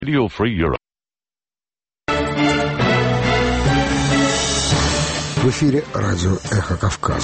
Radio Free Europe. В эфире радио «Эхо Кавказа».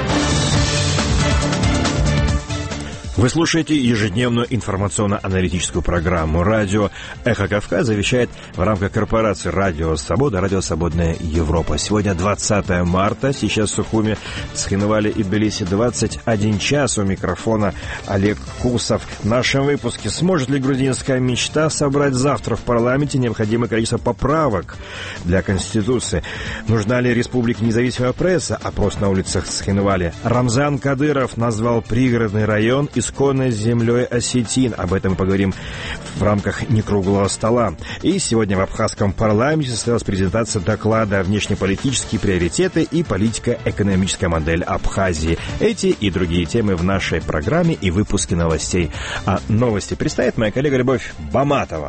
Вы слушаете ежедневную информационно-аналитическую программу «Радио Эхо Кавказа». Вещает в рамках корпорации «Радио Свобода», «Радио Свободная Европа». Сегодня 20 марта, сейчас в Сухуми, Цхинвале и Тбилиси 21 час. У микрофона Олег Кусов. В нашем выпуске: сможет ли грузинская мечта собрать завтра в парламенте необходимое количество поправок для Конституции? Нужна ли республике независимая пресса? Опрос на улицах Цхинвале. Рамзан Кадыров назвал пригородный район исконной землей осетин. Об этом мы поговорим в рамках некруглого стола. И сегодня в абхазском парламенте состоялась презентация доклада «Внешнеполитические приоритеты и политико-экономическая модель Абхазии». Эти и другие темы в нашей программе и выпуске новостей. А новости представит моя коллега Любовь Баматова.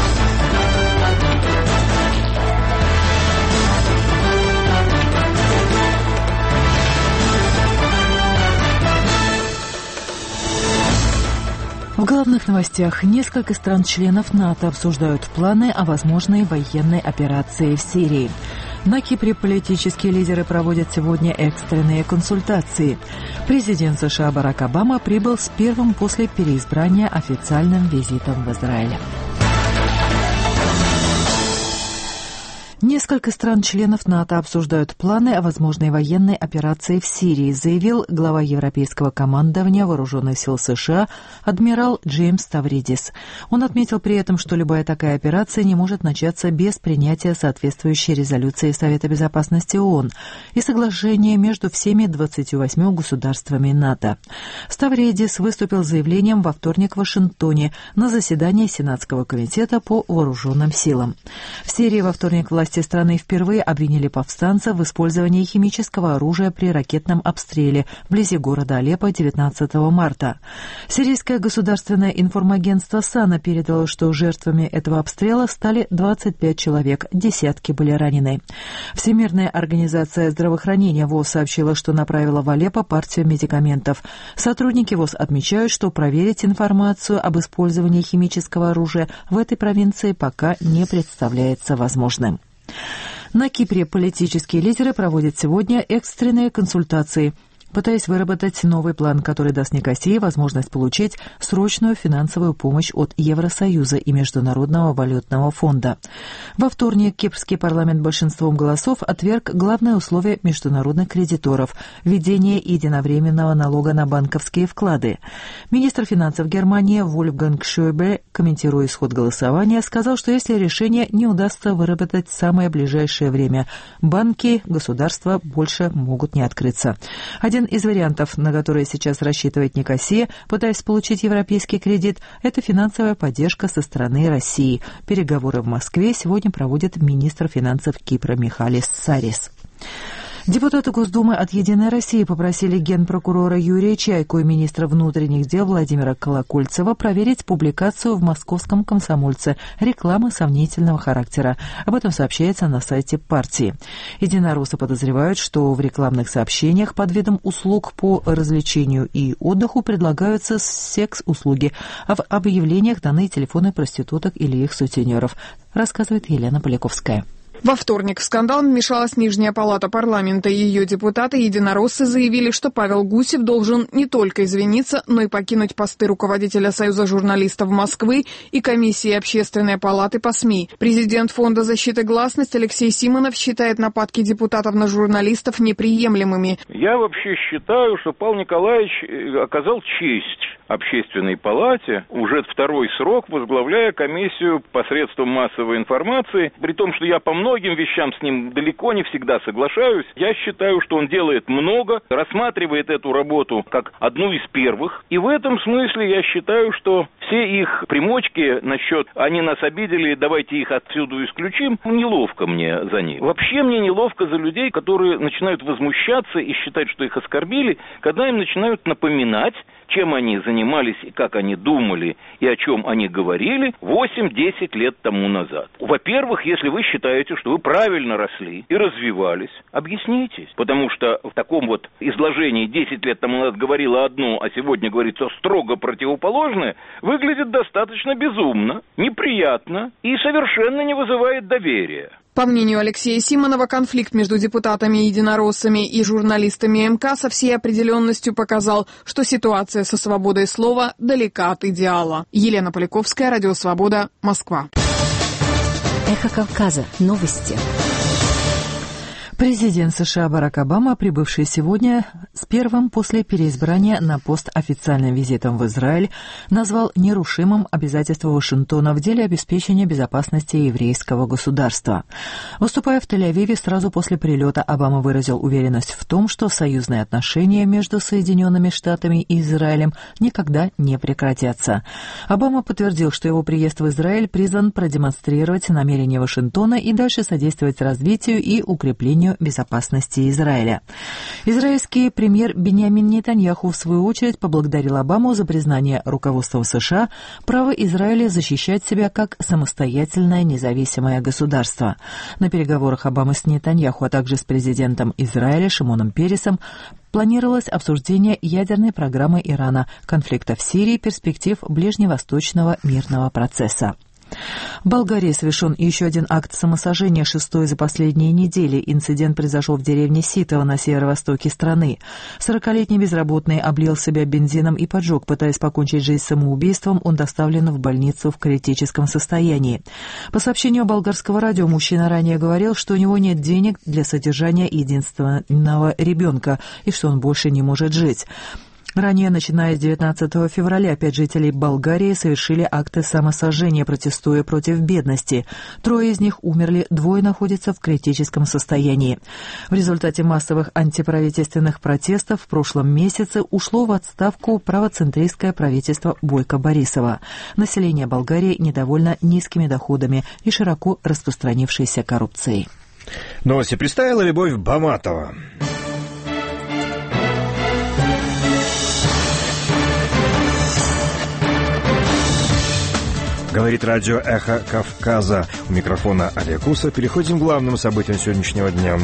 В главных новостях: несколько стран-членов НАТО обсуждают планы о возможной военной операции в Сирии. На Кипре политические лидеры проводят сегодня экстренные консультации. Президент США Барак Обама прибыл с первым после переизбрания официальным визитом в Израиль. Несколько стран-членов НАТО обсуждают планы о возможной военной операции в Сирии, заявил глава Европейского командования Вооруженных сил США адмирал Джеймс Ставридис. Он отметил при этом, что любая такая операция не может начаться без принятия соответствующей резолюции Совета безопасности ООН и соглашения между всеми 28 государствами НАТО. Ставридис выступил с заявлением во вторник в Вашингтоне на заседании Сенатского комитета по вооруженным силам. В Сирии во вторник власти страны впервые обвинили повстанцев в использовании химического оружия при ракетном обстреле вблизи города Алеппо 19 марта. Сирийское государственное информагентство САНА передало, что жертвами этого обстрела стали 25 человек, десятки были ранены. Всемирная организация здравоохранения ВОЗ сообщила, что направила в Алеппо партию медикаментов. Сотрудники ВОЗ отмечают, что проверить информацию об использовании химического оружия в этой провинции пока не представляется возможным. На Кипре политические лидеры проводят сегодня экстренные консультации, пытаясь выработать новый план, который даст Никосии возможность получить срочную финансовую помощь от Евросоюза и Международного валютного фонда. Во вторник кипрский парламент большинством голосов отверг главное условие международных кредиторов – введение единовременного налога на банковские вклады. Министр финансов Германии Вольфганг Шойбле, комментируя исход голосования, сказал, что если решение не удастся выработать в самое ближайшее время, банки, государства больше могут не открыться. Один из вариантов, на которые сейчас рассчитывает Никосия, пытаясь получить европейский кредит, это финансовая поддержка со стороны России. Переговоры в Москве сегодня проводит министр финансов Кипра Михалис Сарис. Депутаты Госдумы от «Единой России» попросили генпрокурора Юрия Чайку и министра внутренних дел Владимира Колокольцева проверить публикацию в «Московском комсомольце» рекламы сомнительного характера. Об этом сообщается на сайте партии. Единороссы подозревают, что в рекламных сообщениях под видом услуг по развлечению и отдыху предлагаются секс-услуги, а в объявлениях даны телефоны проституток или их сутенеров, рассказывает Елена Поляковская. Во вторник в скандал вмешалась Нижняя палата парламента. Ее депутаты-единороссы заявили, что Павел Гусев должен не только извиниться, но и покинуть посты руководителя Союза журналистов Москвы и комиссии Общественной палаты по СМИ. Президент Фонда защиты гласности Алексей Симонов считает нападки депутатов на журналистов неприемлемыми. Я вообще считаю, что Павел Николаевич оказал честь Общественной палате, уже второй срок возглавляя комиссию посредством массовой информации, при том, что я по многим вещам с ним далеко не всегда соглашаюсь. Я считаю, что он делает много, рассматривает эту работу как одну из первых. И в этом смысле я считаю, что все их примочки насчет «они нас обидели, давайте их отсюда исключим», неловко мне за них. Вообще мне неловко за людей, которые начинают возмущаться и считать, что их оскорбили, когда им начинают напоминать, чем они занимались и как они думали и о чем они говорили 8-10 лет тому назад. Во-первых, если вы считаете, что вы правильно росли и развивались, объяснитесь. Потому что в таком вот изложении 10 лет тому назад говорила одно, а сегодня говорится строго противоположное, выглядит достаточно безумно, неприятно и совершенно не вызывает доверия. По мнению Алексея Симонова, конфликт между депутатами-единороссами и журналистами МК со всей определенностью показал, что ситуация со свободой слова далека от идеала. Елена Поляковская, Радио Свобода, Москва. Эхо Кавказа. Новости. Президент США Барак Обама, прибывший сегодня с первым после переизбрания на пост официальным визитом в Израиль, назвал нерушимым обязательство Вашингтона в деле обеспечения безопасности еврейского государства. Выступая в Тель-Авиве сразу после прилета, Обама выразил уверенность в том, что союзные отношения между Соединенными Штатами и Израилем никогда не прекратятся. Обама подтвердил, что его приезд в Израиль призван продемонстрировать намерение Вашингтона и дальше содействовать развитию и укреплению безопасности Израиля. Израильский премьер Биньямин Нетаньяху, в свою очередь, поблагодарил Обаму за признание руководства США права Израиля защищать себя как самостоятельное независимое государство. На переговорах Обамы с Нетаньяху, а также с президентом Израиля Шимоном Пересом планировалось обсуждение ядерной программы Ирана, конфликта в Сирии, перспектив ближневосточного мирного процесса. В Болгарии совершен еще один акт самосожжения, 6-й за последние недели. Инцидент произошел в деревне Ситово на северо-востоке страны. 40-летний безработный облил себя бензином и поджег. Пытаясь покончить жизнь самоубийством, он доставлен в больницу в критическом состоянии. По сообщению болгарского радио, мужчина ранее говорил, что у него нет денег для содержания единственного ребенка и что он больше не может жить. Ранее, начиная с 19 февраля, 5 жителей Болгарии совершили акты самосожжения, протестуя против бедности. 3 из них умерли, 2 находятся в критическом состоянии. В результате массовых антиправительственных протестов в прошлом месяце ушло в отставку правоцентристское правительство Бойко Борисова. Население Болгарии недовольно низкими доходами и широко распространившейся коррупцией. Новости представила Любовь Баматова. Говорит радио «Эхо Кавказа». У микрофона Олег Усов. Переходим к главным событиям сегодняшнего дня.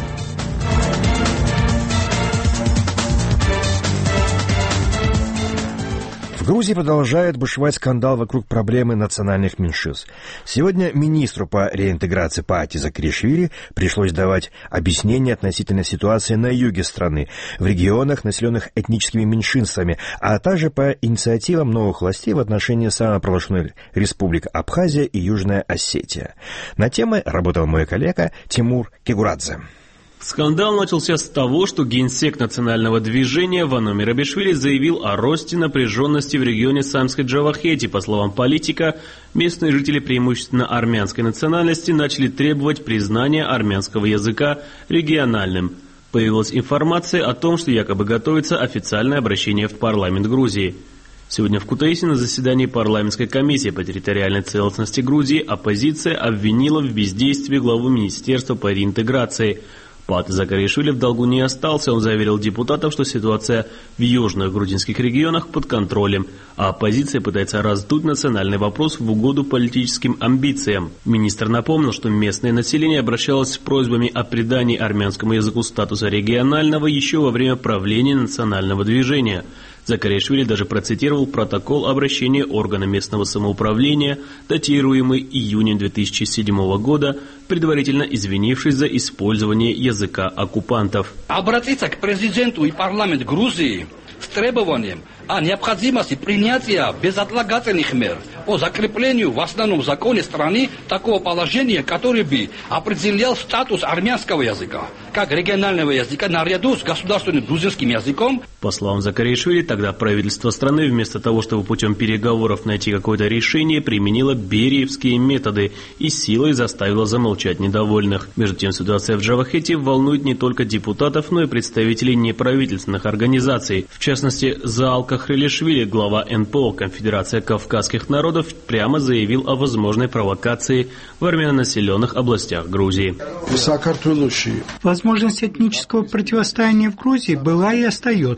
В Грузии продолжает бушевать скандал вокруг проблемы национальных меньшинств. Сегодня министру по реинтеграции Паати Закиришвили пришлось давать объяснения относительно ситуации на юге страны, в регионах, населенных этническими меньшинствами, а также по инициативам новых властей в отношении самопровозглашенных республик Абхазия и Южная Осетия. На темы работал мой коллега Тимур Кигурадзе. Скандал начался с того, что генсек национального движения Вано Мерабишвили заявил о росте напряженности в регионе Самской Джавахети. По словам политика, местные жители преимущественно армянской национальности начали требовать признания армянского языка региональным. Появилась информация о том, что якобы готовится официальное обращение в парламент Грузии. Сегодня в Кутаиси на заседании парламентской комиссии по территориальной целостности Грузии оппозиция обвинила в бездействии главу Министерства по реинтеграции. Паати Закиришвили в долгу не остался. Он заверил депутатов, что ситуация в южных грузинских регионах под контролем, а оппозиция пытается раздуть национальный вопрос в угоду политическим амбициям. Министр напомнил, что местное население обращалось с просьбами о придании армянскому языку статуса регионального еще во время правления национального движения. Закиришвили даже процитировал протокол обращения органа местного самоуправления, датируемый июнем 2007 года, предварительно извинившись за использование языка оккупантов. Обратиться к президенту и парламенту Грузии с требованием о необходимости принятия безотлагательных мер по закреплению в основном законе страны такого положения, которое бы определял статус армянского языка как регионального языка наряду с государственным грузинским языком. По словам Закиришвили, тогда правительство страны вместо того, чтобы путем переговоров найти какое-то решение, применило бериевские методы и силой заставило замолчать недовольных. Между тем, ситуация в Джавахете волнует не только депутатов, но и представителей неправительственных организаций. В частности, Заал Кахрилишвили, глава НПО «Конфедерация кавказских народов», прямо заявил о возможной провокации в армянонаселенных областях Грузии. Возможность этнического противостояния в Грузии была и остается.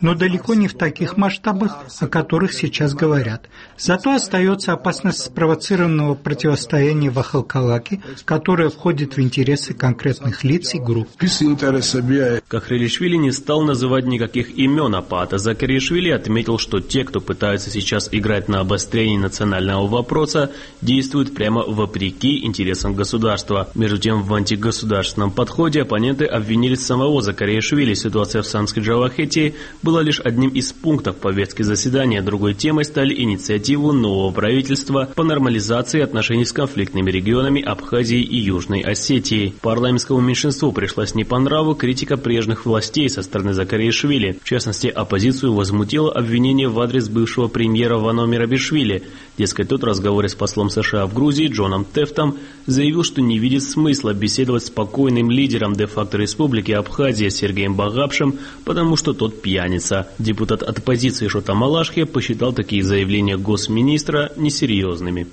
но далеко не в таких масштабах, о которых сейчас говорят. Зато остается опасность спровоцированного противостояния в Ахалкалаке, которое входит в интересы конкретных лиц и групп. Кахрилишвили не стал называть никаких имен, а Паата Закаришвили отметил, что те, кто пытается сейчас играть на обострении национального вопроса, действуют прямо вопреки интересам государства. Между тем, в антигосударственном подходе оппоненты обвинили самого Закаришвили. Ситуация в Санске-Джавахетии была лишь одним из пунктов повестки заседания. Другой темой стали инициативы нового правительства по нормализации отношений с конфликтными регионами Абхазии и Южной Осетии. Парламентскому меньшинству пришлась не по нраву критика прежних властей со стороны Закаришвили. В частности, оппозицию возмутило обвинение в адрес бывшего премьера Вано Мерабишвили. Дескать, тот в разговоре с послом США в Грузии Джоном Тефтом заявил, что не видит смысла беседовать с спокойным лидером де-факто республики Абхазия Сергеем Багапшем, потому что тот пьяница. Депутат от оппозиции Шота Малашхи посчитал такие заявления госминистра несерьезными.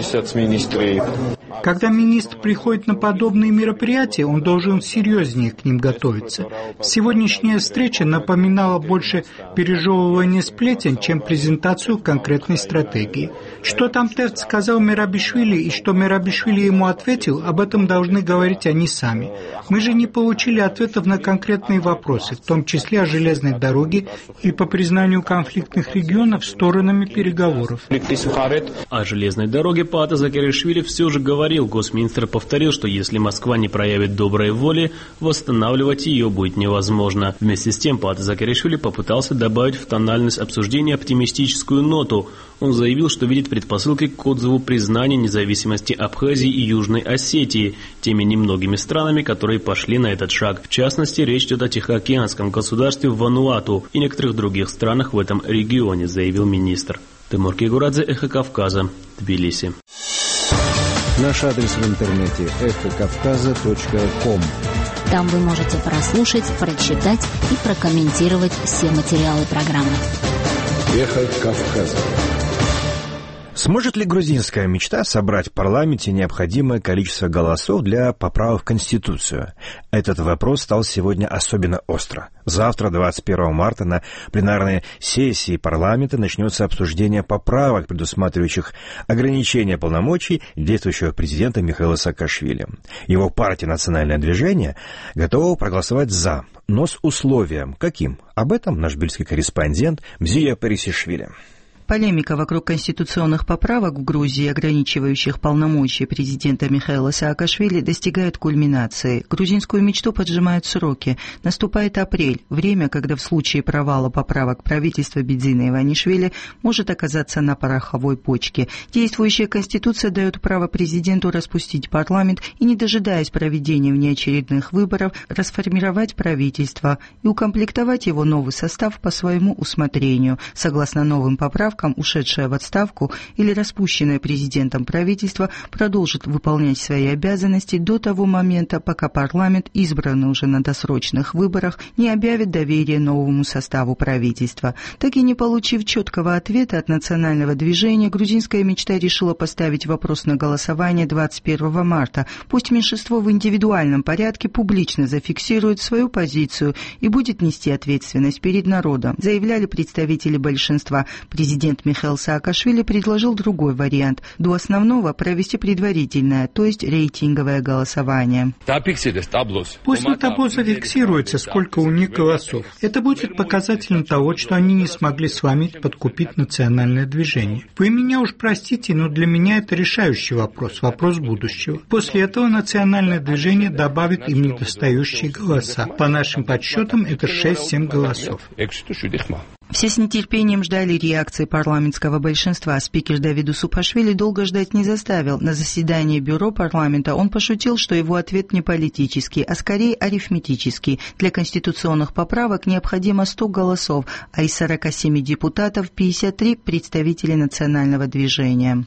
Когда министр приходит на подобные мероприятия, он должен серьезнее к ним готовиться. Сегодняшняя встреча напоминала больше пережевывание сплетен, чем презентацию конкретной стратегии. Что там Тефт сказал Мерабишвили и что Мерабишвили ему ответил, об этом должны говорить они сами. Мы же не получили ответов на конкретные вопросы, в том числе о железной дороге и по признанию конфликтных регионов сторонами переговоров. О железной дороге Паата Закаришвили все же говорил. Госминистр повторил, что если Москва не проявит доброй воли, восстанавливать ее будет невозможно. Вместе с тем Паата Закаришвили попытался добавить в тональность обсуждения оптимистическую ноту. Он заявил, что видит предпосылки к отзыву признания независимости Абхазии и Южной Осетии теми немногими странами, которые пошли на этот шаг. В частности, речь идет о Тихоокеанском государстве Вануату и некоторых других странах в этом регионе, заявил министр. Тимур Кигурадзе, Эхо Кавказа, Тбилиси. Наш адрес в интернете эхокавказа.ком. Там вы можете прослушать, прочитать и прокомментировать все материалы программы. Эхо Кавказа. Сможет ли грузинская мечта собрать в парламенте необходимое количество голосов для поправок в Конституцию? Этот вопрос стал сегодня особенно остро. Завтра, 21 марта, на пленарной сессии парламента начнется обсуждение поправок, предусматривающих ограничение полномочий действующего президента Михаила Саакашвили. Его партия «Национальное движение» готова проголосовать «за», но с условием. Каким? Об этом наш бельгийский корреспондент Мзия Пересишвили. Полемика вокруг конституционных поправок в Грузии, ограничивающих полномочия президента Михаила Саакашвили, достигает кульминации. Грузинскую мечту поджимают сроки. Наступает апрель, время, когда в случае провала поправок правительства Бедзина Иванишвили может оказаться на пороховой почке. Действующая конституция дает право президенту распустить парламент и, не дожидаясь проведения внеочередных выборов, расформировать правительство и укомплектовать его новый состав по своему усмотрению. Согласно новым поправкам, ушедшее в отставку или распущенное президентом правительство продолжит выполнять свои обязанности до того момента, пока парламент, избранный уже на досрочных выборах, не объявит доверие новому составу правительства. Так и не получив четкого ответа от национального движения, грузинская мечта решила поставить вопрос на голосование 21 марта. Пусть меньшинство в индивидуальном порядке публично зафиксирует свою позицию и будет нести ответственность перед народом, заявляли представители большинства. Президент Михаил Саакашвили предложил другой вариант. До основного провести предварительное, то есть рейтинговое голосование. Пусть на табло зафиксируется, сколько у них голосов. Это будет показателем того, что они не смогли с вами подкупить национальное движение. Вы меня уж простите, но для меня это решающий вопрос, вопрос будущего. После этого национальное движение добавит им недостающие голоса. По нашим подсчетам, это 6-7 голосов. Все с нетерпением ждали реакции парламентского большинства. Спикер Давиду Супашвили долго ждать не заставил. На заседании бюро парламента он пошутил, что его ответ не политический, а скорее арифметический. Для конституционных поправок необходимо 100 голосов, а из 47 депутатов 53 представители национального движения.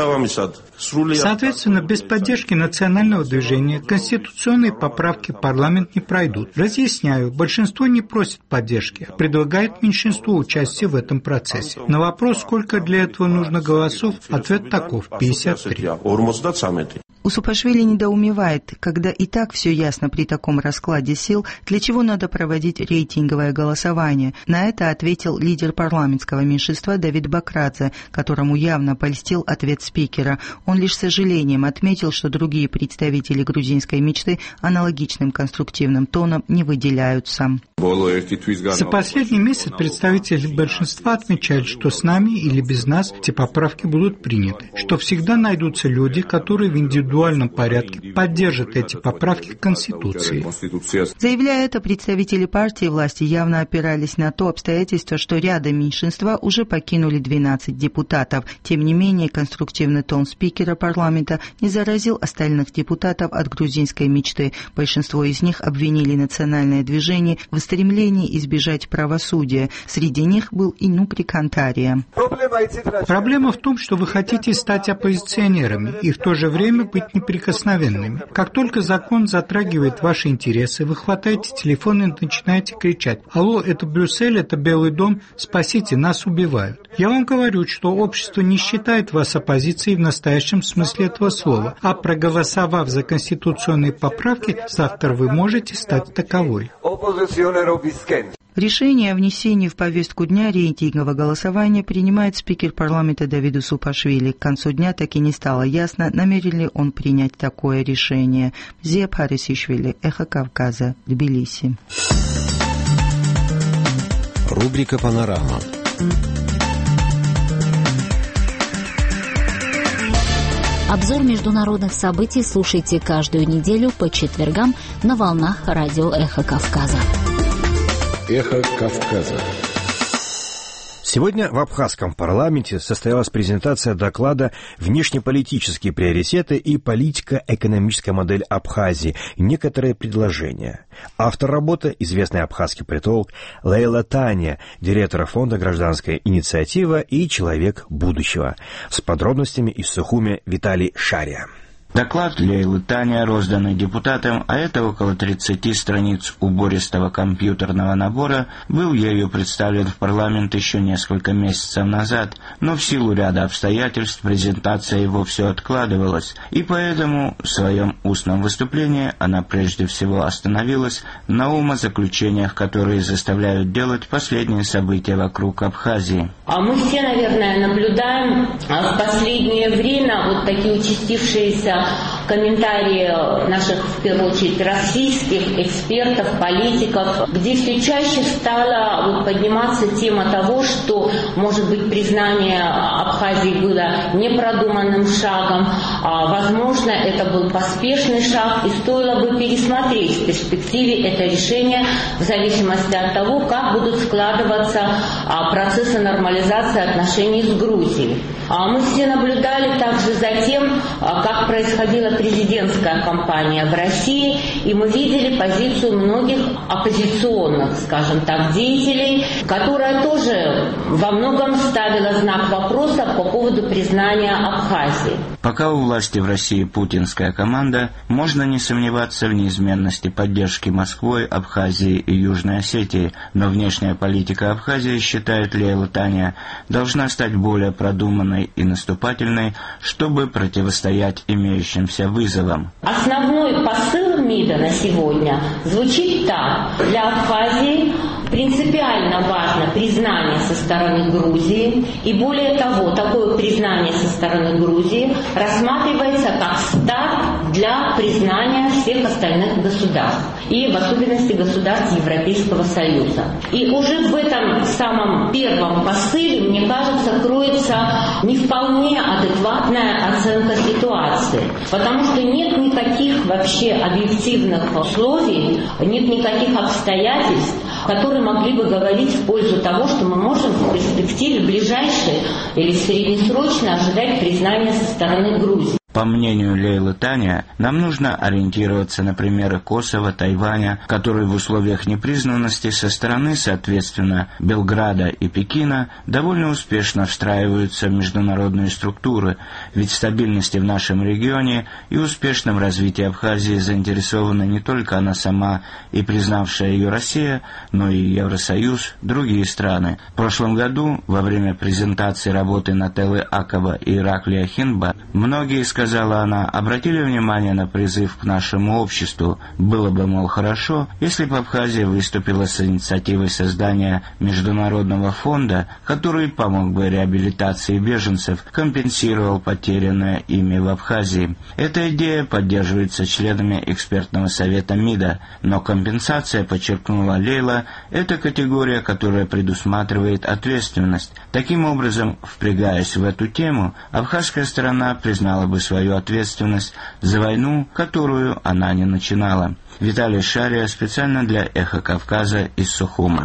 Соответственно, без поддержки национального движения конституционные поправки в парламент не пройдут. Разъясняю, большинство не просит поддержки, предлагает меньшинству участие в этом процессе. На вопрос, сколько для этого нужно голосов, ответ таков – 53. Усупашвили недоумевает, когда и так все ясно при таком раскладе сил, для чего надо проводить рейтинговое голосование. На это ответил лидер парламентского меньшинства Давид Бакрадзе, которому явно польстил ответ спикера. Он лишь с сожалением отметил, что другие представители грузинской мечты аналогичным конструктивным тоном не выделяются. За последний месяц представители большинства отмечают, что с нами или без нас эти поправки будут приняты, что всегда найдутся люди, которые в индивидуальном порядке поддержат эти поправки к Конституции. Заявляя это, представители партии власти явно опирались на то обстоятельство, что ряды меньшинства уже покинули 12 депутатов. Тем не менее, конструктивный тон спикера парламента не заразил остальных депутатов от грузинской мечты. Большинство из них обвинили национальное движение в стремлении избежать правосудия. Среди них был и Нукри Кантария. Проблема в том, что вы хотите стать оппозиционерами и в то же время быть неприкосновенными. Как только закон затрагивает ваши интересы, вы хватаете телефон и начинаете кричать: «Алло, это Брюссель, это Белый дом, спасите, нас убивают». Я вам говорю, что общество не считает вас оппозицией в настоящем смысле этого слова, а проголосовав за конституционные поправки, завтра вы можете стать таковой. Решение о внесении в повестку дня рейтингового голосования принимает спикер парламента Давид Усупашвили. К концу дня так и не стало ясно, намерен ли он принять такое решение. Зия Парисишвили, Эхо Кавказа, Тбилиси. Рубрика «Панорама». Обзор международных событий слушайте каждую неделю по четвергам на волнах радио «Эхо Кавказа». Эхо Кавказа. Сегодня в абхазском парламенте состоялась презентация доклада «Внешнеполитические приоритеты и политико-экономическая модель Абхазии. Некоторые предложения». Автор работы — известный абхазский политолог Лейла Таня, директор фонда «Гражданская инициатива» и «Человек будущего». С подробностями из Сухуми Виталий Шария. Доклад Лейлы Таня, розданный депутатам, а это около 30 страниц убористого компьютерного набора, был ею представлен в парламент еще несколько месяцев назад, но в силу ряда обстоятельств презентация его все откладывалась, и поэтому в своем устном выступлении она прежде всего остановилась на умозаключениях, которые заставляют делать последние события вокруг Абхазии. А мы все, наверное, наблюдаем в последнее время вот такие участившиеся комментарии наших, в первую очередь, российских экспертов, политиков, где все чаще стала подниматься тема того, что, может быть, признание Абхазии было непродуманным шагом, возможно, это был поспешный шаг, и стоило бы пересмотреть в перспективе это решение в зависимости от того, как будут складываться процессы нормализации отношений с Грузией. Мы все наблюдали также за тем, как происходила президентская кампания в России, и мы видели позицию многих оппозиционных, скажем так, деятелей, которая тоже во многом ставила знак вопроса по поводу признания Абхазии. Пока у власти в России путинская команда, можно не сомневаться в неизменности поддержки Москвой, Абхазии и Южной Осетии, но внешняя политика Абхазии, считает Лейла Таня, должна стать более продуманной и наступательной, чтобы противостоять имеющимся вызовам. Основной посыл МИДа на сегодня звучит так. Для Абхазии принципиально важно признание со стороны Грузии, и более того, такое признание со стороны Грузии рассматривается как старт для признания всех остальных государств, и в особенности государств Европейского Союза. И уже в этом самом первом посыле, мне кажется, кроется не вполне адекватная оценка ситуации, потому что нет никаких вообще объективных условий, нет никаких обстоятельств, которые могли бы говорить в пользу того, что мы можем в перспективе ближайшей или среднесрочно ожидать признания со стороны Грузии. По мнению Лейлы Таня, нам нужно ориентироваться на примеры Косово, Тайваня, которые в условиях непризнанности со стороны, соответственно, Белграда и Пекина довольно успешно встраиваются в международные структуры, ведь в стабильности в нашем регионе и успешном развитии Абхазии заинтересована не только она сама и признавшая ее Россия, но и Евросоюз, другие страны. В прошлом году, во время презентации работы Нателлы Акова и Ираклия Хинба, многие сказали, сказала она, обратили внимание на призыв к нашему обществу. Было бы, мол, хорошо, если бы Абхазия выступила с инициативой создания международного фонда, который помог бы реабилитации беженцев, компенсировал потерянное ими в Абхазии. Эта идея поддерживается членами экспертного совета МИДа, но компенсация, подчеркнула Лейла, это категория, которая предусматривает ответственность. Таким образом, впрягаясь в эту тему, абхазская сторона признала бы свою ответственность за войну, которую она не начинала. Виталий Шария специально для «Эхо Кавказа» из Сухума.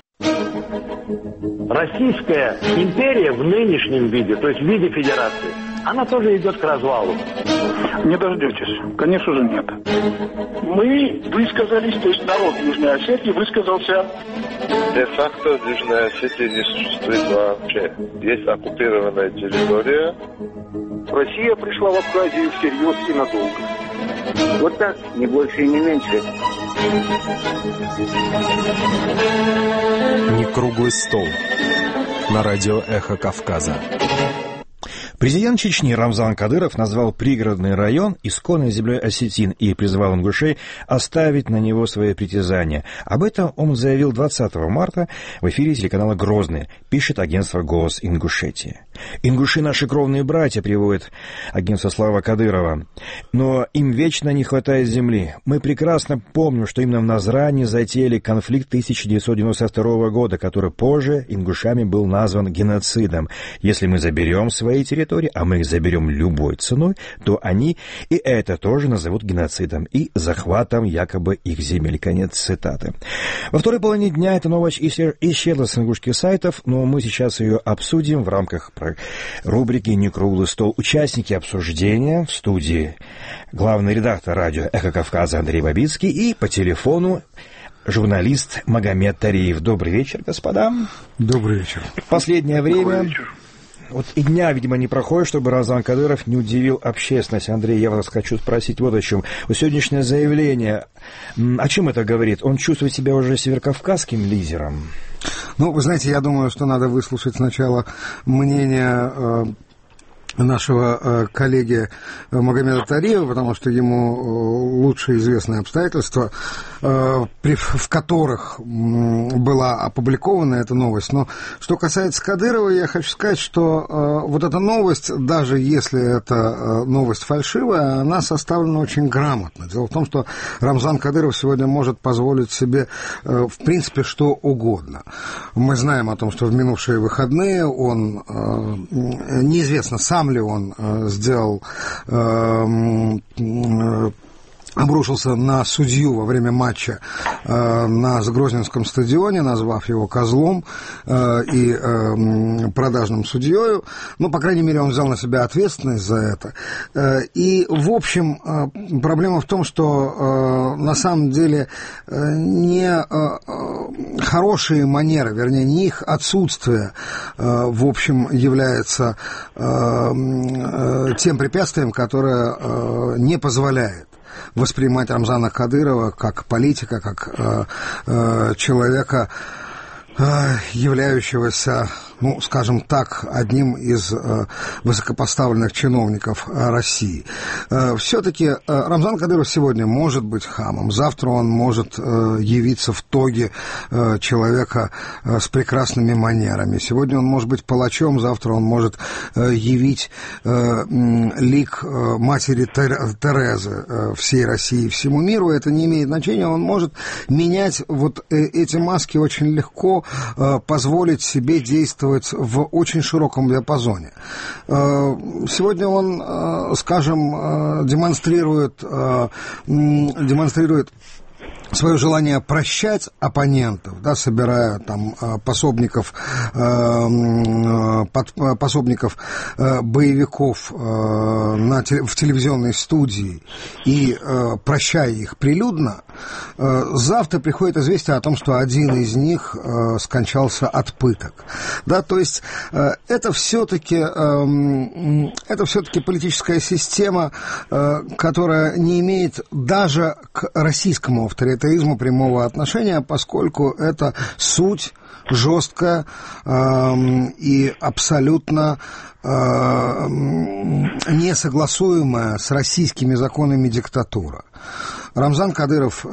Российская империя в нынешнем виде, то есть в виде федерации, она тоже идет к развалу. Не дождетесь. Конечно же, нет. Мы высказались, то есть народ Южной Осетии высказался. Де-факто Южная Осетия не существует вообще. Есть оккупированная территория. Россия пришла в Абхазию всерьез и надолго. Вот так, не больше и не меньше. Не круглый стол. На радио «Эхо Кавказа». Президент Чечни Рамзан Кадыров назвал пригородный район исконной землей осетин и призвал ингушей оставить на него свои притязания. Об этом он заявил 20 марта в эфире телеканала «Грозный», пишет агентство «Голос Ингушетии». «Ингуши наши кровные братья», приводит агентство слова Кадырова, «но им вечно не хватает земли. Мы прекрасно помним, что именно в Назране затеяли конфликт 1992 года, который позже ингушами был назван геноцидом. Если мы заберем свои территории, а мы их заберем любой ценой, то они и это тоже назовут геноцидом и захватом якобы их земель». Конец цитаты. Во второй половине дня эта новость исчезла с ингушских сайтов, но мы сейчас ее обсудим в рамках рубрики «Не круглый стол». Участники обсуждения в студии главный редактор радио «Эхо Кавказа» Андрей Бабицкий и по телефону журналист Магомед Тариев. Добрый вечер, господа. Добрый вечер. В последнее время... Вот и дня, видимо, не проходит, чтобы Рамзан Кадыров не удивил общественность. Андрей, я вас хочу спросить вот о чем. Вот сегодняшнее заявление, о чем это говорит? Он чувствует себя уже северокавказским лидером? Ну, вы знаете, я думаю, что надо выслушать сначала мнение нашего коллеги Магомеда Тариева, потому что ему лучше известны обстоятельства, в которых была опубликована эта новость. Но что касается Кадырова, я хочу сказать, что вот эта новость, даже если эта новость фальшивая, она составлена очень грамотно. Дело в том, что Рамзан Кадыров сегодня может позволить себе, в принципе, что угодно. Мы знаем о том, что в минувшие выходные он, неизвестно, сам ли он сделал, обрушился на судью во время матча на Загрозненском стадионе, назвав его козлом и продажным судьёю. Ну, по крайней мере, он взял на себя ответственность за это. И, в общем, проблема в том, что на самом деле не хорошие манеры, вернее, не их отсутствие, в общем, является тем препятствием, которое не позволяет воспринимать Рамзана Кадырова как политика, как человека, являющегося, ну, скажем так, одним из высокопоставленных чиновников России. Все-таки Рамзан Кадыров сегодня может быть хамом, завтра он может явиться в тоге человека с прекрасными манерами. Сегодня он может быть палачом, завтра он может явить лик матери Терезы всей России, всему миру. Это не имеет значения, он может менять вот эти маски очень легко, позволить себе действовать в очень широком диапазоне. Сегодня он, скажем, демонстрирует свое желание прощать оппонентов, да, собирая там пособников боевиков в телевизионной студии и прощая их прилюдно. Завтра приходит известие о том, что один из них скончался от пыток. Да, то есть это все-таки политическая система, которая не имеет даже к российскому авторитаризму атеизму прямого отношения, поскольку это суть жесткая и абсолютно несогласуемая с российскими законами диктатура. Рамзан Кадыров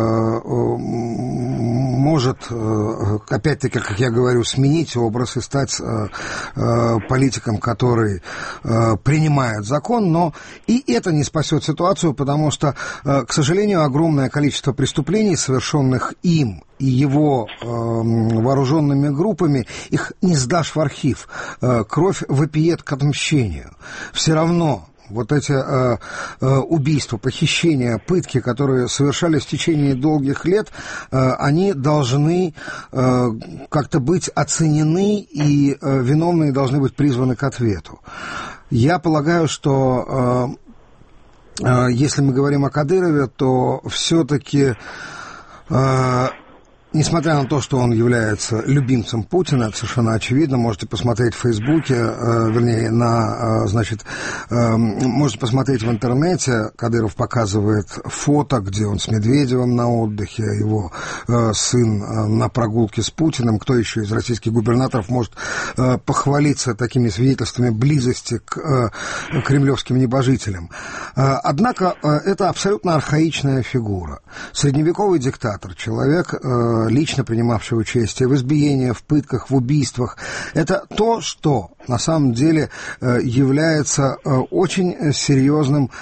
может, опять-таки, как я говорю, сменить образ и стать политиком, который принимает закон, но и это не спасет ситуацию, потому что, к сожалению, огромное количество преступлений, совершенных им и его вооруженными группами, их не сдашь в архив. Кровь вопиет к отмщению. Все равно вот эти убийства, похищения, пытки, которые совершались в течение долгих лет, они должны как-то быть оценены, и виновные должны быть призваны к ответу. Я полагаю, что если мы говорим о Кадырове, то все-таки... Несмотря на то, что он является любимцем Путина, это совершенно очевидно, можете посмотреть в Фейсбуке, можете посмотреть в интернете, Кадыров показывает фото, где он с Медведевым на отдыхе, его сын на прогулке с Путиным, кто еще из российских губернаторов может похвалиться такими свидетельствами близости к кремлевским небожителям. Однако это абсолютно архаичная фигура. Средневековый диктатор, человек, лично принимавший участие в избиениях, в пытках, в убийствах. Это то, что на самом деле является очень серьезным,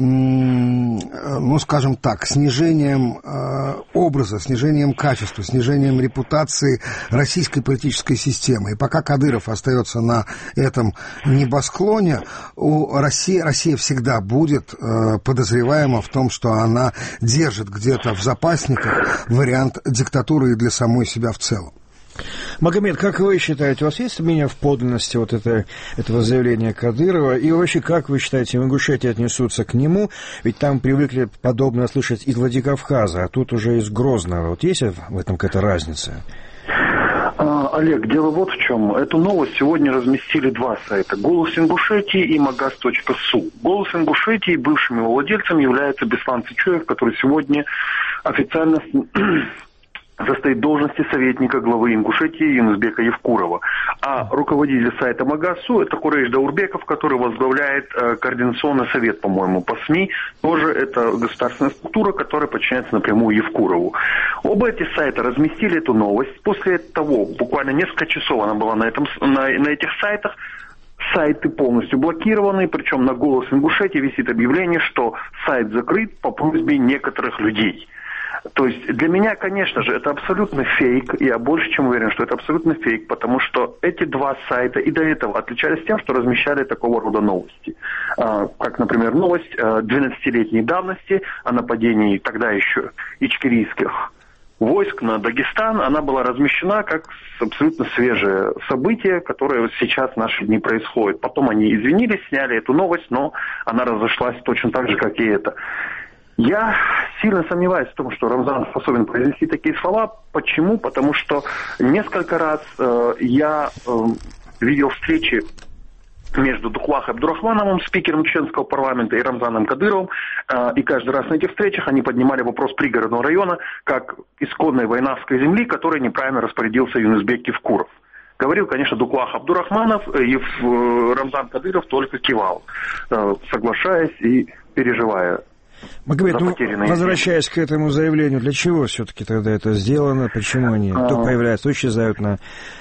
скажем так, снижением образа, снижением качества, снижением репутации российской политической системы. И пока Кадыров остается на этом небосклоне, Россия всегда будет подозреваема в том, что она держит где-то в запасниках вариант диктатуры и для самой себя в целом. Магомед, как вы считаете, у вас есть мнение в подлинности этого заявления Кадырова? И вообще, как вы считаете, в Ингушетии отнесутся к нему? Ведь там привыкли подобное слышать из Владикавказа, а тут уже из Грозного. Вот есть в этом какая-то разница? Олег, дело вот в чем. Эту новость сегодня разместили два сайта. «Голос Ингушетии» и magaz.su. «Голос Ингушетии» бывшими владельцами является Беслан Сычуев, который сегодня официально состоит в должности советника главы Ингушетии Юнусбека Евкурова. А руководитель сайта «Магазу» это Курейш Даурбеков, который возглавляет координационный совет, по-моему, по СМИ. Тоже это государственная структура, которая подчиняется напрямую Евкурову. Оба эти сайта разместили эту новость. После того, буквально несколько часов она была на этих сайтах. Сайты полностью блокированы, причем на «Голос Ингушетии» висит объявление, что сайт закрыт по просьбе некоторых людей. То есть для меня, конечно же, это абсолютно фейк. Я больше чем уверен, что это абсолютно фейк, потому что эти два сайта и до этого отличались тем, что размещали такого рода новости. Как, например, новость 12-летней давности о нападении тогда еще ичкерийских войск на Дагестан. Она была размещена как абсолютно свежее событие, которое сейчас в наши дни происходит. Потом они извинились, сняли эту новость, но она разошлась точно так же, как и это. Я сильно сомневаюсь в том, что Рамзан способен произнести такие слова. Почему? Потому что несколько раз я видел встречи между Духвах Абдурахмановым, спикером чеченского парламента, и Рамзаном Кадыровым. И каждый раз на этих встречах они поднимали вопрос пригородного района как исконной войнавской земли, которой неправильно распорядился Юнусбек Евкуров. Говорил, конечно, Духвах Абдурахманов, и Рамзан Кадыров только кивал, соглашаясь и переживая. Магомед, возвращаясь к этому заявлению, для чего все-таки тогда это сделано? Почему они то появляются, то исчезают на...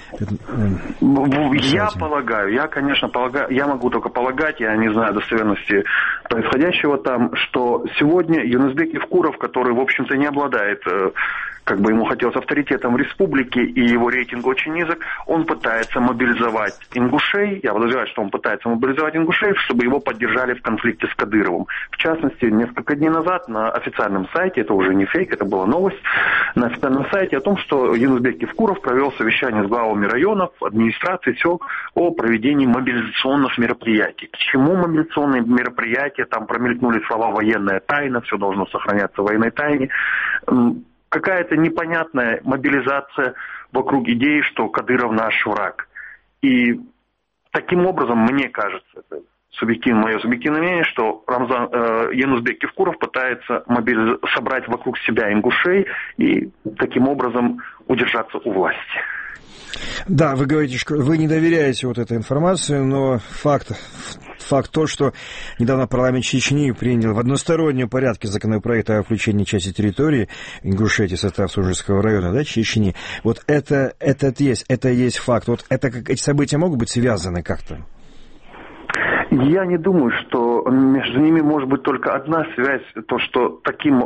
Я полагаю, я могу только полагать, я не знаю достоверности происходящего там, что сегодня Юнусбек Евкуров, который, в общем-то, не обладает, как бы ему хотелось, авторитетом в республике, и его рейтинг очень низок, он пытается мобилизовать ингушей, я подозреваю, что он пытается мобилизовать ингушей, чтобы его поддержали в конфликте с Кадыровым. В частности, несколько дней назад на официальном сайте, это уже не фейк, это была новость, на официальном сайте о том, что Юнусбек Евкуров провел совещание с главами районов, администрации, сел о проведении мобилизационных мероприятий. К чему мобилизационные мероприятия? Там промелькнули слова «военная тайна», все должно сохраняться в военной тайне. Какая-то непонятная мобилизация вокруг идеи, что Кадыров наш враг. И таким образом, мне кажется, это мое субъективное мнение, что Янузбек Кивкуров пытается собрать вокруг себя ингушей и таким образом удержаться у власти. Да, вы говорите, что вы не доверяете вот этой информации, но факт то, что недавно парламент Чечни принял в одностороннем порядке законопроект о включении части территории Ингушетии в состав Суджинского района, да, Чечни. Вот это есть факт. Вот эти события могут быть связаны как-то? Я не думаю, что между ними может быть только одна связь, то, что таким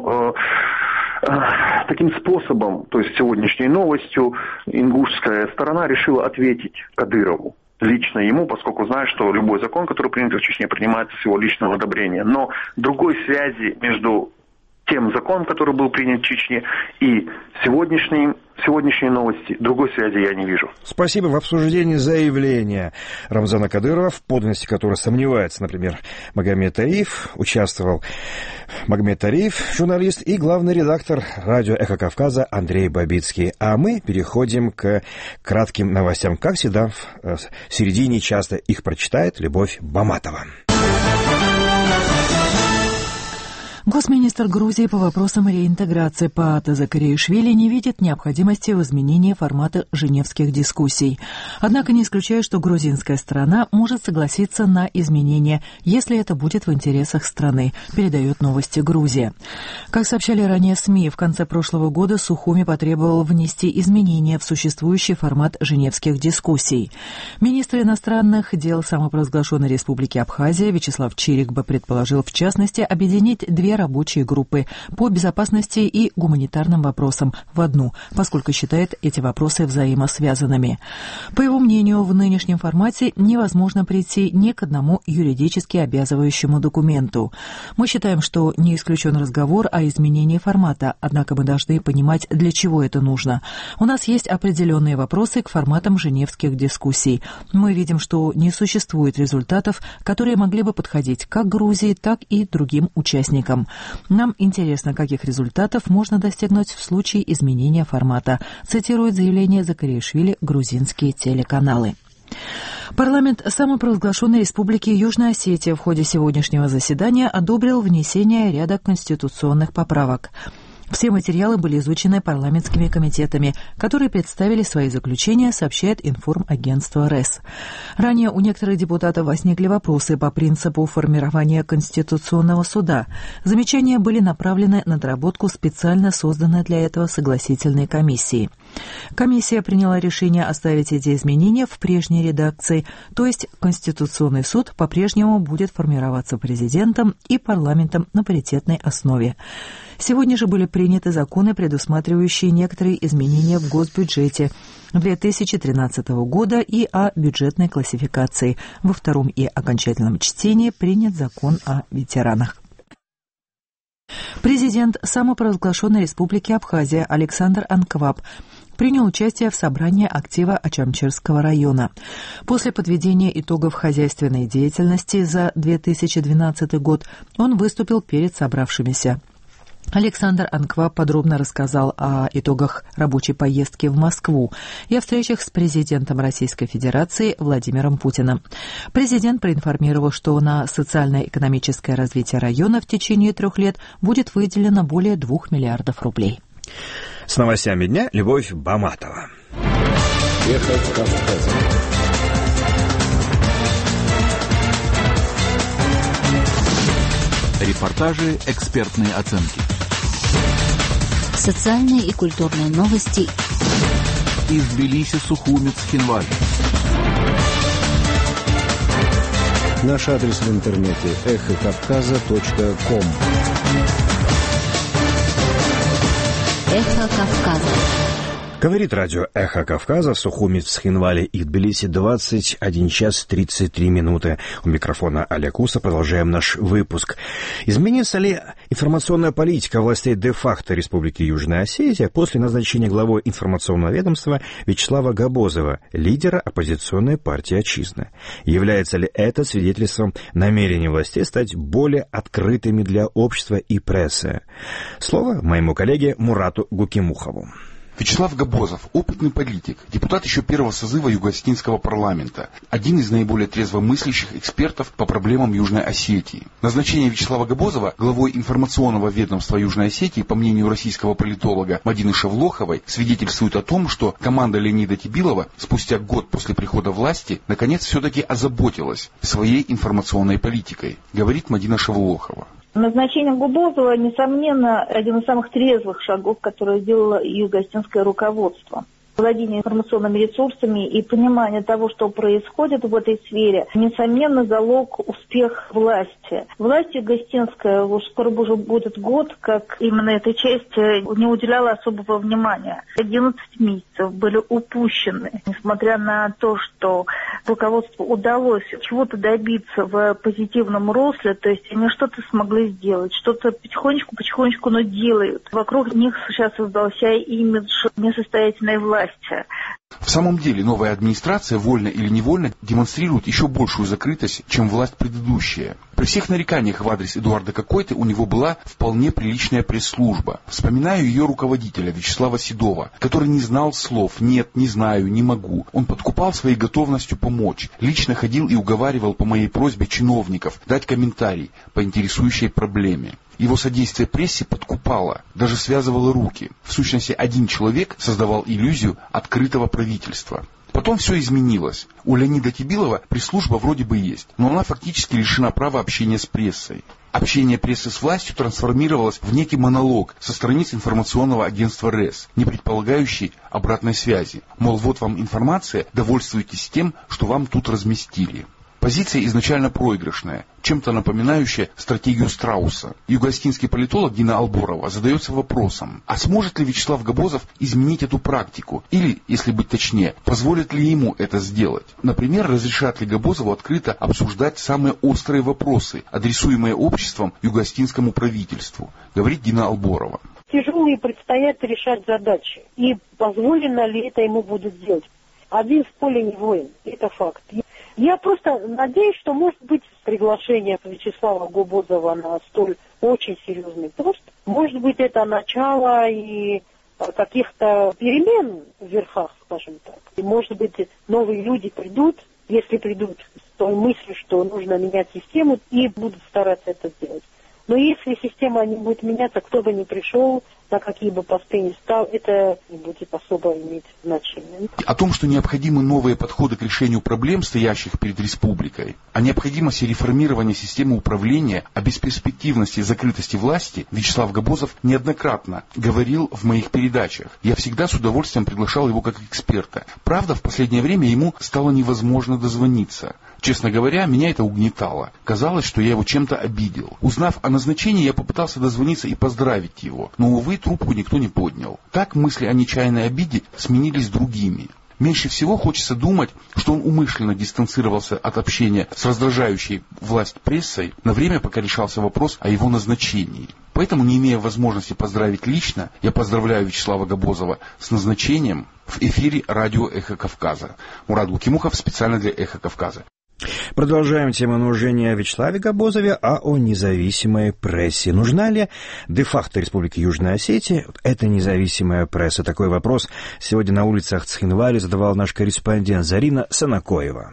способом, то есть сегодняшней новостью, ингушская сторона решила ответить Кадырову. Лично ему, поскольку знает, что любой закон, который принят в Чечне, принимается с его личного одобрения. Но другой связи между тем законом, который был принят в Чечне, и сегодняшние новости, другой связи я не вижу. Спасибо. В обсуждении заявления Рамзана Кадырова, в подлинности которого сомневается, например, Магомед Ариф, участвовал Магомед Ариф, журналист, и главный редактор радио «Эхо Кавказа» Андрей Бабицкий. А мы переходим к кратким новостям. Как всегда, в середине часто их прочитает Любовь Баматова. Госминистр Грузии по вопросам реинтеграции Паата Закариашвили не видит необходимости в изменении формата женевских дискуссий. Однако не исключает, что грузинская сторона может согласиться на изменения, если это будет в интересах страны, передает новости Грузия. Как сообщали ранее СМИ, в конце прошлого года Сухуми потребовал внести изменения в существующий формат женевских дискуссий. Министр иностранных дел самопровозглашенной Республики Абхазия Вячеслав Чирикба предположил, в частности, объединить две рабочие группы по безопасности и гуманитарным вопросам в одну, поскольку считает эти вопросы взаимосвязанными. По его мнению, в нынешнем формате невозможно прийти ни к одному юридически обязывающему документу. Мы считаем, что не исключен разговор о изменении формата, однако мы должны понимать, для чего это нужно. У нас есть определенные вопросы к форматам женевских дискуссий. Мы видим, что не существует результатов, которые могли бы подходить как Грузии, так и другим участникам. Нам интересно, каких результатов можно достигнуть в случае изменения формата, цитирует заявление Закариашвили грузинские телеканалы. Парламент самопровозглашенной Республики Южная Осетия в ходе сегодняшнего заседания одобрил внесение ряда конституционных поправок. Все материалы были изучены парламентскими комитетами, которые представили свои заключения, сообщает информагентство РЭС. Ранее у некоторых депутатов возникли вопросы по принципу формирования Конституционного суда. Замечания были направлены на доработку специально созданной для этого согласительной комиссии. Комиссия приняла решение оставить эти изменения в прежней редакции, то есть Конституционный суд по-прежнему будет формироваться президентом и парламентом на паритетной основе. Сегодня же были приняты законы, предусматривающие некоторые изменения в госбюджете 2013 года и о бюджетной классификации. Во втором и окончательном чтении принят закон о ветеранах. Президент самопровозглашенной Республики Абхазия Александр Анкваб принял участие в собрании актива Ачамчирского района. После подведения итогов хозяйственной деятельности за 2012 год он выступил перед собравшимися. Александр Анкваб подробно рассказал о итогах рабочей поездки в Москву и о встречах с президентом Российской Федерации Владимиром Путиным. Президент проинформировал, что на социально-экономическое развитие района в течение 3 лет будет выделено более 2 миллиардов рублей. С новостями дня Любовь Баматова. Эхо Кавказа. Репортажи, экспертные оценки. Социальные и культурные новости. Из Тбилиси, Сухуми, Цхинвали. Наш адрес в интернете эхокавказа.ком. Эхо Кавказа. Говорит радио «Эхо Кавказа», Сухуми, Цхинвали и Тбилиси, 21 час 33 минуты. У микрофона Олег Уса. Продолжаем наш выпуск. Изменится ли информационная политика властей де-факто Республики Южная Осетия после назначения главой информационного ведомства Вячеслава Габозова, лидера оппозиционной партии «Отчизна»? Является ли это свидетельством намерения властей стать более открытыми для общества и прессы? Слово моему коллеге Мурату Гукимухову. Вячеслав Габозов – опытный политик, депутат еще первого созыва Юго-Осетинского парламента, один из наиболее трезвомыслящих экспертов по проблемам Южной Осетии. Назначение Вячеслава Габозова главой информационного ведомства Южной Осетии, по мнению российского политолога Мадины Шавлоховой, свидетельствует о том, что команда Леонида Тибилова спустя год после прихода власти наконец все-таки озаботилась своей информационной политикой, говорит Мадина Шавлохова. Назначение Габозова, несомненно, один из самых трезвых шагов, которые сделало юго-осетинское руководство. Владение информационными ресурсами и понимание того, что происходит в этой сфере, несомненно, залог успеха власти. Власть юго-осетинская, уж скоро уже будет год, как именно этой части не уделяла особого внимания. 11 месяцев были упущены, несмотря на то, что руководству удалось чего-то добиться в позитивном русле, то есть они что-то смогли сделать, что-то потихонечку, но делают. Вокруг них сейчас создался имидж несостоятельной власти. В самом деле, новая администрация, вольно или невольно, демонстрирует еще большую закрытость, чем власть предыдущая. При всех нареканиях в адрес Эдуарда Кокойты у него была вполне приличная пресс-служба. Вспоминаю ее руководителя Вячеслава Седова, который не знал слов «нет», «не знаю», «не могу». Он подкупал своей готовностью помочь. Лично ходил и уговаривал по моей просьбе чиновников дать комментарий по интересующей проблеме. Его содействие прессе подкупало, даже связывало руки. В сущности, один человек создавал иллюзию открытого правительства. Потом все изменилось. У Леонида Тибилова пресс-служба вроде бы есть, но она фактически лишена права общения с прессой. Общение прессы с властью трансформировалось в некий монолог со страниц информационного агентства РЭС, не предполагающий обратной связи. Мол, вот вам информация, довольствуйтесь тем, что вам тут разместили. Позиция изначально проигрышная, чем-то напоминающая стратегию Страуса. Юго-осетинский политолог Дина Алборова задается вопросом, а сможет ли Вячеслав Габозов изменить эту практику? Или, если быть точнее, позволит ли ему это сделать? Например, разрешат ли Габозову открыто обсуждать самые острые вопросы, адресуемые обществом юго-осетинскому правительству, говорит Дина Алборова. Тяжелые предстоят решать задачи. И позволено ли это ему будет сделать? Один в поле не воин, это факт. Я просто надеюсь, что, может быть, приглашение Вячеслава Габозова на столь очень серьезный пост, может быть, это начало и каких-то перемен в верхах, скажем так. И, может быть, новые люди придут, если придут с той мыслью, что нужно менять систему, и будут стараться это сделать. Но если система не будет меняться, кто бы ни пришел, на какие бы посты ни стал, это не будет особо иметь значения. О том, что необходимы новые подходы к решению проблем, стоящих перед республикой, о необходимости реформирования системы управления, о бесперспективности и закрытости власти, Вячеслав Габозов неоднократно говорил в моих передачах. Я всегда с удовольствием приглашал его как эксперта. Правда, в последнее время ему стало невозможно дозвониться. Честно говоря, меня это угнетало. Казалось, что я его чем-то обидел. Узнав о назначении, я попытался дозвониться и поздравить его, но, увы, трубку никто не поднял. Так мысли о нечаянной обиде сменились другими. Меньше всего хочется думать, что он умышленно дистанцировался от общения с раздражающей власть прессой на время, пока решался вопрос о его назначении. Поэтому, не имея возможности поздравить лично, я поздравляю Вячеслава Габозова с назначением в эфире радио «Эхо Кавказа». Мурат Гукимухов специально для «Эхо Кавказа». Продолжаем тему уже не о Вячеславе Габозове, а о независимой прессе. Нужна ли де-факто Республике Южная Осетия эта независимая пресса? Такой вопрос сегодня на улицах Цхинвали задавал наш корреспондент Зарина Санакоева.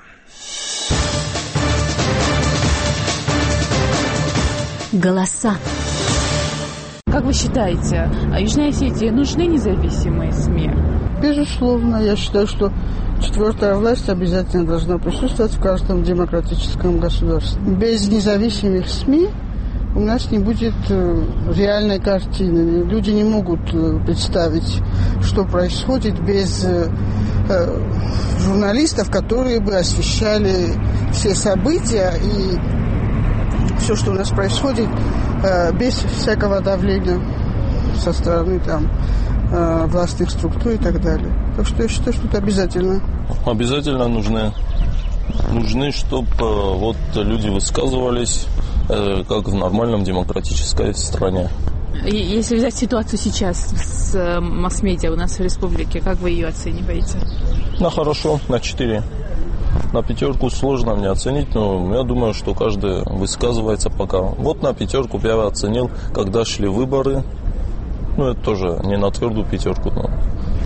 Голоса. Как вы считаете, Южной Осетии нужны независимые СМИ? Безусловно, я считаю, что четвертая власть обязательно должна присутствовать в каждом демократическом государстве. Без независимых СМИ у нас не будет реальной картины. Люди не могут представить, что происходит без журналистов, которые бы освещали все события и все, что у нас происходит, без всякого давления со стороны властных структур и так далее. Так что я считаю, что это обязательно. Обязательно нужны. Нужны, чтобы люди высказывались, как в нормальном демократической стране. Если взять ситуацию сейчас с масс-медиа у нас в республике, как вы ее оцениваете? Хорошо, на 4. На 5 сложно мне оценить, но я думаю, что каждый высказывается пока. Вот на 5 я оценил, когда шли выборы. Это тоже не на твердую 5, но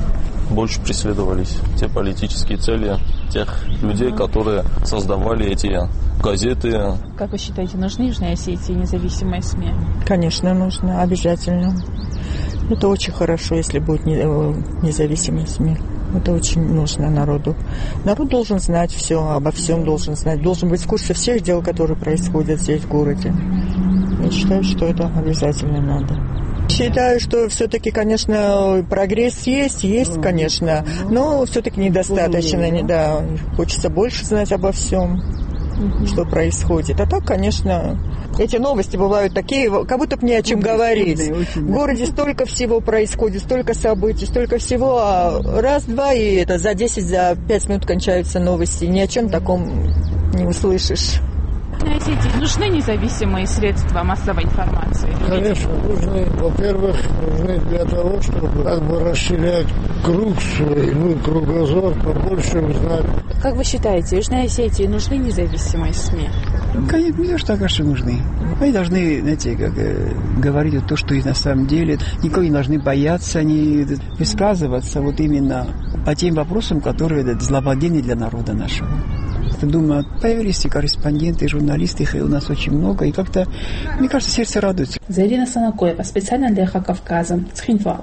больше преследовались те политические цели тех людей, которые создавали эти газеты. Как вы считаете, нужны в Южной Осетии независимые СМИ? Конечно, нужно, обязательно. Это очень хорошо, если будут независимые СМИ. Это очень нужно народу. Народ должен знать все, обо всем должен знать. Должен быть в курсе всех дел, которые происходят здесь, в городе. Я считаю, что это обязательно надо. Считаю, что все-таки, конечно, прогресс есть, конечно, но все-таки недостаточно. Да, хочется больше знать обо всем, что происходит. А так, конечно, эти новости бывают такие, как будто бы не о чем говорить. В городе столько всего происходит, столько событий, столько всего, а раз-два, и это за 10, за 5 минут кончаются новости. Ни о чем таком не услышишь. В Осетии нужны независимые средства массовой информации? Конечно, нужны. Во-первых, нужны для того, чтобы как бы расширять круг свой, кругозор, побольше узнать. Как вы считаете, в Южной Осетии нужны независимые СМИ? Конечно, мне кажется, нужны. Они должны, знаете, говорить то, что на самом деле. Никого не должны бояться, не высказываться вот именно по тем вопросам, которые злободневны для народа нашего. Думаю, появились и корреспонденты, и журналисты, их у нас очень много, и как-то, мне кажется, сердце радуется. Зарина Санакоева, специально для Эхо Кавказа, Цхинвал.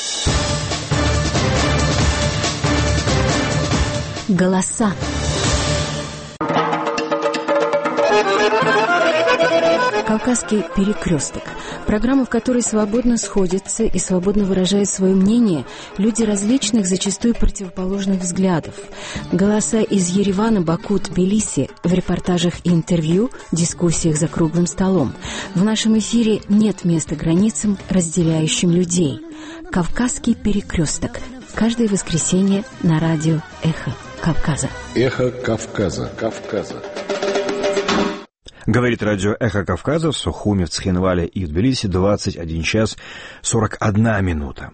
Голоса. «Кавказский перекресток» – программа, в которой свободно сходятся и свободно выражают свое мнение люди различных, зачастую противоположных взглядов. Голоса из Еревана, Баку, Тбилиси в репортажах и интервью, дискуссиях за круглым столом. В нашем эфире нет места границам, разделяющим людей. «Кавказский перекресток» – каждое воскресенье на радио «Эхо Кавказа». «Эхо Кавказа». Говорит радио «Эхо Кавказа» в Сухуме, в Цхинвале и в Тбилиси 21 час 41 минута.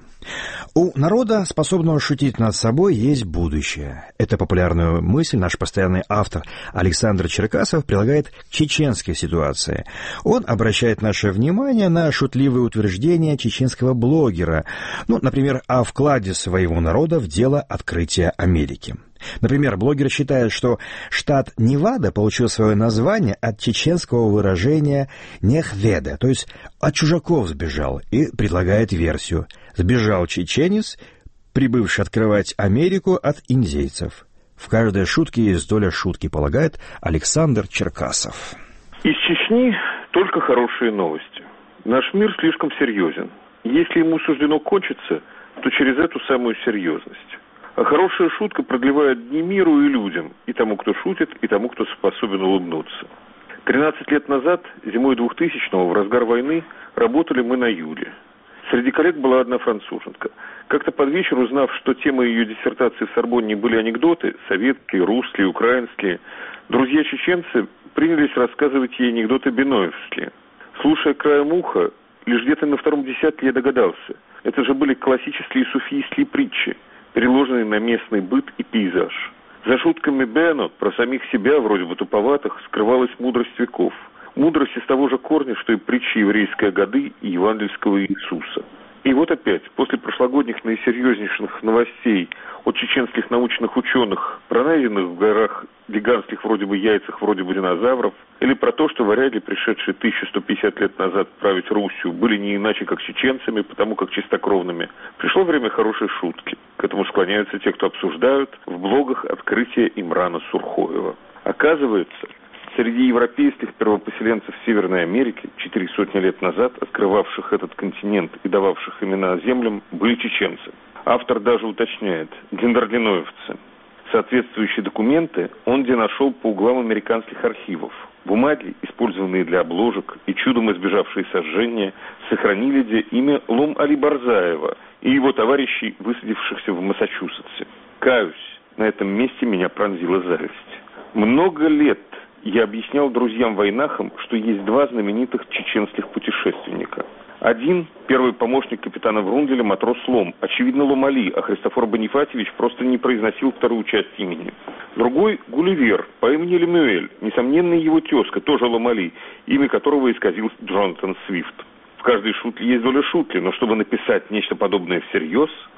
У народа, способного шутить над собой, есть будущее. Эту популярную мысль наш постоянный автор Александр Черкасов прилагает к чеченской ситуации. Он обращает наше внимание на шутливые утверждения чеченского блогера, например, о вкладе своего народа в дело открытия Америки. Например, блогер считает, что штат Невада получил свое название от чеченского выражения «нехведа», то есть от чужаков сбежал, и предлагает версию: сбежал чеченец, прибывший открывать Америку от индейцев. В каждой шутке есть доля шутки, полагает Александр Черкасов. Из Чечни только хорошие новости. Наш мир слишком серьезен. Если ему суждено кончиться, то через эту самую серьезность. А хорошая шутка продлевает дни миру и людям, и тому, кто шутит, и тому, кто способен улыбнуться. 13 лет назад, зимой 2000-го, в разгар войны, работали мы на Юле. Среди коллег была одна француженка. Как-то под вечер, узнав, что темой ее диссертации в Сорбонне были анекдоты, советские, русские, украинские, друзья-чеченцы принялись рассказывать ей анекдоты беноевские. Слушая краем уха, лишь где-то на втором десятке я догадался. Это же были классические суфийские притчи, переложенные на местный быт и пейзаж. За шутками Бено про самих себя, вроде бы туповатых, скрывалась мудрость веков. Мудрость из того же корня, что и притчи еврейской Агады и евангельского Иисуса. И вот опять, после прошлогодних наисерьезнейших новостей от чеченских научных ученых про найденных в горах гигантских вроде бы яйцах вроде бы динозавров, или про то, что варяги, пришедшие 1150 лет назад править Русью, были не иначе как чеченцами, потому как чистокровными, пришло время хорошей шутки. К этому склоняются те, кто обсуждают в блогах открытие Имрана Сурхоева. Оказывается, среди европейских первопоселенцев Северной Америки 400 лет назад, открывавших этот континент и дававших имена землям, были чеченцы. Автор даже уточняет – гендерлиноевцы. Соответствующие документы он где нашел по углам американских архивов. Бумаги, использованные для обложек и чудом избежавшие сожжения, сохранили где имя Лом-Али Барзаева и его товарищей, высадившихся в Массачусетсе. Каюсь, на этом месте меня пронзила зависть. Много лет я объяснял друзьям-войнахам, что есть два знаменитых чеченских путешественника. Один – первый помощник капитана Врунзеля, матрос Лом, очевидно Лом-Али, а Христофор Бонифатьевич просто не произносил вторую часть имени. Другой – Гулливер, по имени Лемюэль, несомненно его тезка, тоже Лом-Али, имя которого исказил Джонатан Свифт. В каждой шутке есть доля шутки, но чтобы написать нечто подобное всерьез,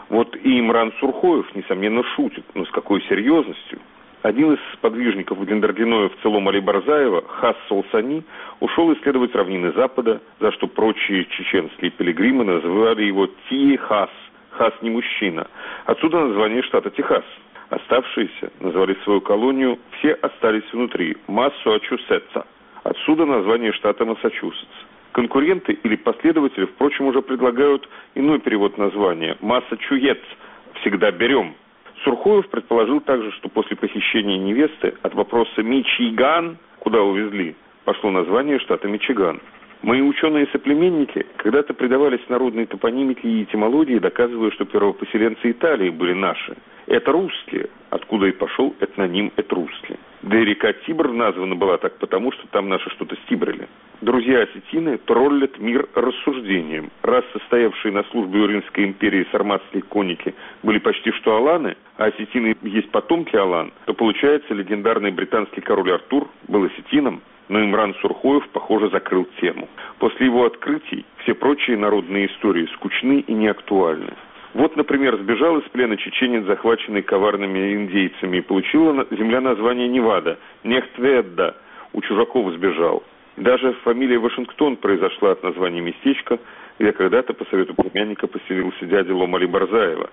Вот и Имран Сурхоев, несомненно, шутит, но с какой серьезностью. Один из сподвижников Гендердиноя в целом Али Барзаева, Хас Солсани, ушел исследовать равнины Запада, за что прочие чеченские пилигримы называли его Ти-Хас. Хас не мужчина. Отсюда название штата Техас. Оставшиеся назвали свою колонию, все остались внутри, Массачусетса. Отсюда название штата Массачусетс. Конкуренты или последователи, впрочем, уже предлагают иной перевод названия – Массачуетс, всегда берем. Сурхоев предположил также, что после похищения невесты от вопроса «Мичиган», куда увезли, пошло название штата Мичиган. Мои ученые-соплеменники когда-то предавались народной топонимике и этимологии, доказывая, что первопоселенцы Италии были наши. Это русские, откуда и пошел этноним «этрусские». Да и река Тибр названа была так потому, что там наши что-то стибрили. Друзья-осетины троллят мир рассуждением. Раз состоявшие на службе у Римской империи сарматские конники были почти что аланы, а осетины есть потомки алан, то получается легендарный британский король Артур был осетином, но Имран Сурхоев, похоже, закрыл тему. После его открытий все прочие народные истории скучны и неактуальны. Вот, например, сбежал из плена чеченец, захваченный коварными индейцами, и получила земля название Невада, Нехтведда, у чужаков сбежал. Даже фамилия Вашингтон произошла от названия местечка, где когда-то по совету племянника поселился дядя Лом Али Барзаева.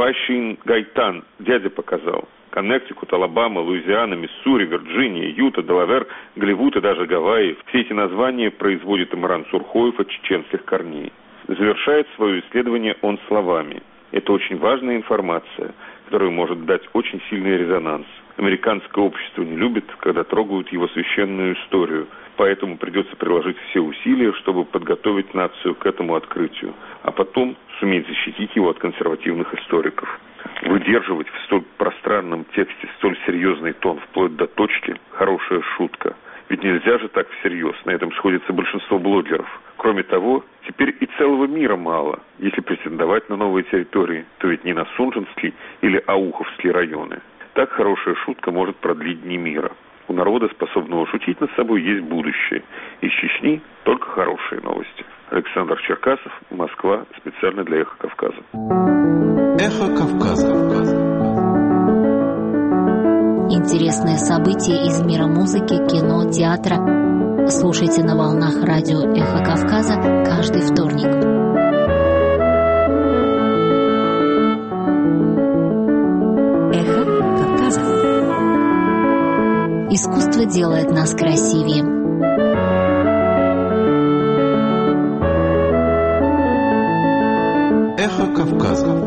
Вашингтон дядя показал. Коннектикут, Алабама, Луизиана, Миссури, Вирджиния, Юта, Делавер, Голливуд и даже Гавайи. Все эти названия производит Имран Сурхоев от чеченских корней. Завершает свое исследование он словами. Это очень важная информация, которая может дать очень сильный резонанс. Американское общество не любит, когда трогают его священную историю, поэтому придется приложить все усилия, чтобы подготовить нацию к этому открытию, а потом суметь защитить его от консервативных историков. Выдерживать в столь пространном тексте столь серьезный тон вплоть до точки – хорошая шутка. Ведь нельзя же так всерьез, на этом сходится большинство блогеров. Кроме того, теперь и целого мира мало. Если претендовать на новые территории, то ведь не на Сунжинский или Ауховский районы. Так хорошая шутка может продлить дни мира. У народа, способного шутить над собой, есть будущее. Из Чечни только хорошие новости. Александр Черкасов, Москва, специально для «Эхо Кавказа». «Эхо Кавказа». Интересные события из мира музыки, кино, театра. Слушайте на волнах радио «Эхо Кавказа» каждый вторник. «Эхо Кавказа». Искусство делает нас красивее. «Эхо Кавказа».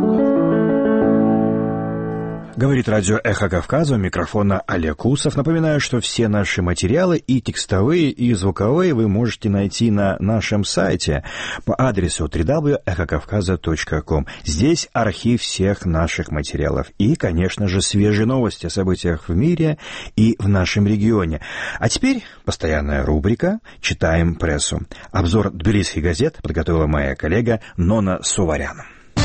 Говорит радио «Эхо Кавказа», у микрофона Олег Усов. Напоминаю, что все наши материалы, и текстовые, и звуковые, вы можете найти на нашем сайте по адресу www.echokavkaza.com. Здесь архив всех наших материалов и, конечно же, свежие новости о событиях в мире и в нашем регионе. А теперь постоянная рубрика «Читаем прессу». Обзор тбилисских газет подготовила моя коллега Нона Суварян.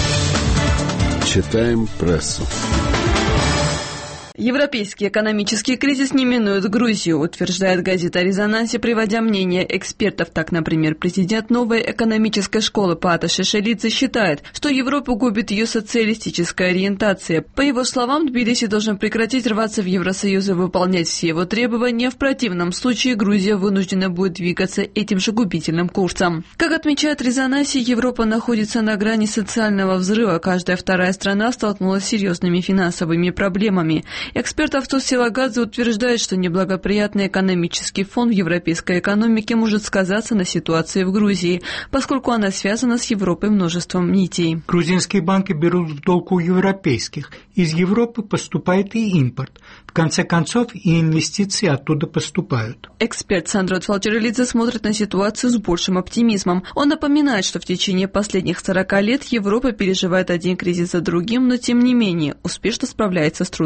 Читаем прессу. Европейский экономический кризис не минует Грузию, утверждает газета о резонансе, приводя мнение экспертов. Так, например, президент новой экономической школы Пата Шешелидзе считает, что Европу губит ее социалистическая ориентация. По его словам, Тбилиси должен прекратить рваться в Евросоюз и выполнять все его требования. В противном случае Грузия вынуждена будет двигаться этим же губительным курсом. Как отмечает резонансе, Европа находится на грани социального взрыва. Каждая вторая страна столкнулась с серьезными финансовыми проблемами. Эксперт Автос Силагадзе утверждает, что неблагоприятный экономический фон в европейской экономике может сказаться на ситуации в Грузии, поскольку она связана с Европой множеством нитей. Грузинские банки берут в долг у европейских. Из Европы поступает и импорт. В конце концов, и инвестиции оттуда поступают. Эксперт Сандро Тфалчерелидзе смотрит на ситуацию с большим оптимизмом. Он напоминает, что в течение последних 40 лет Европа переживает один кризис за другим, но тем не менее успешно справляется с трудностями.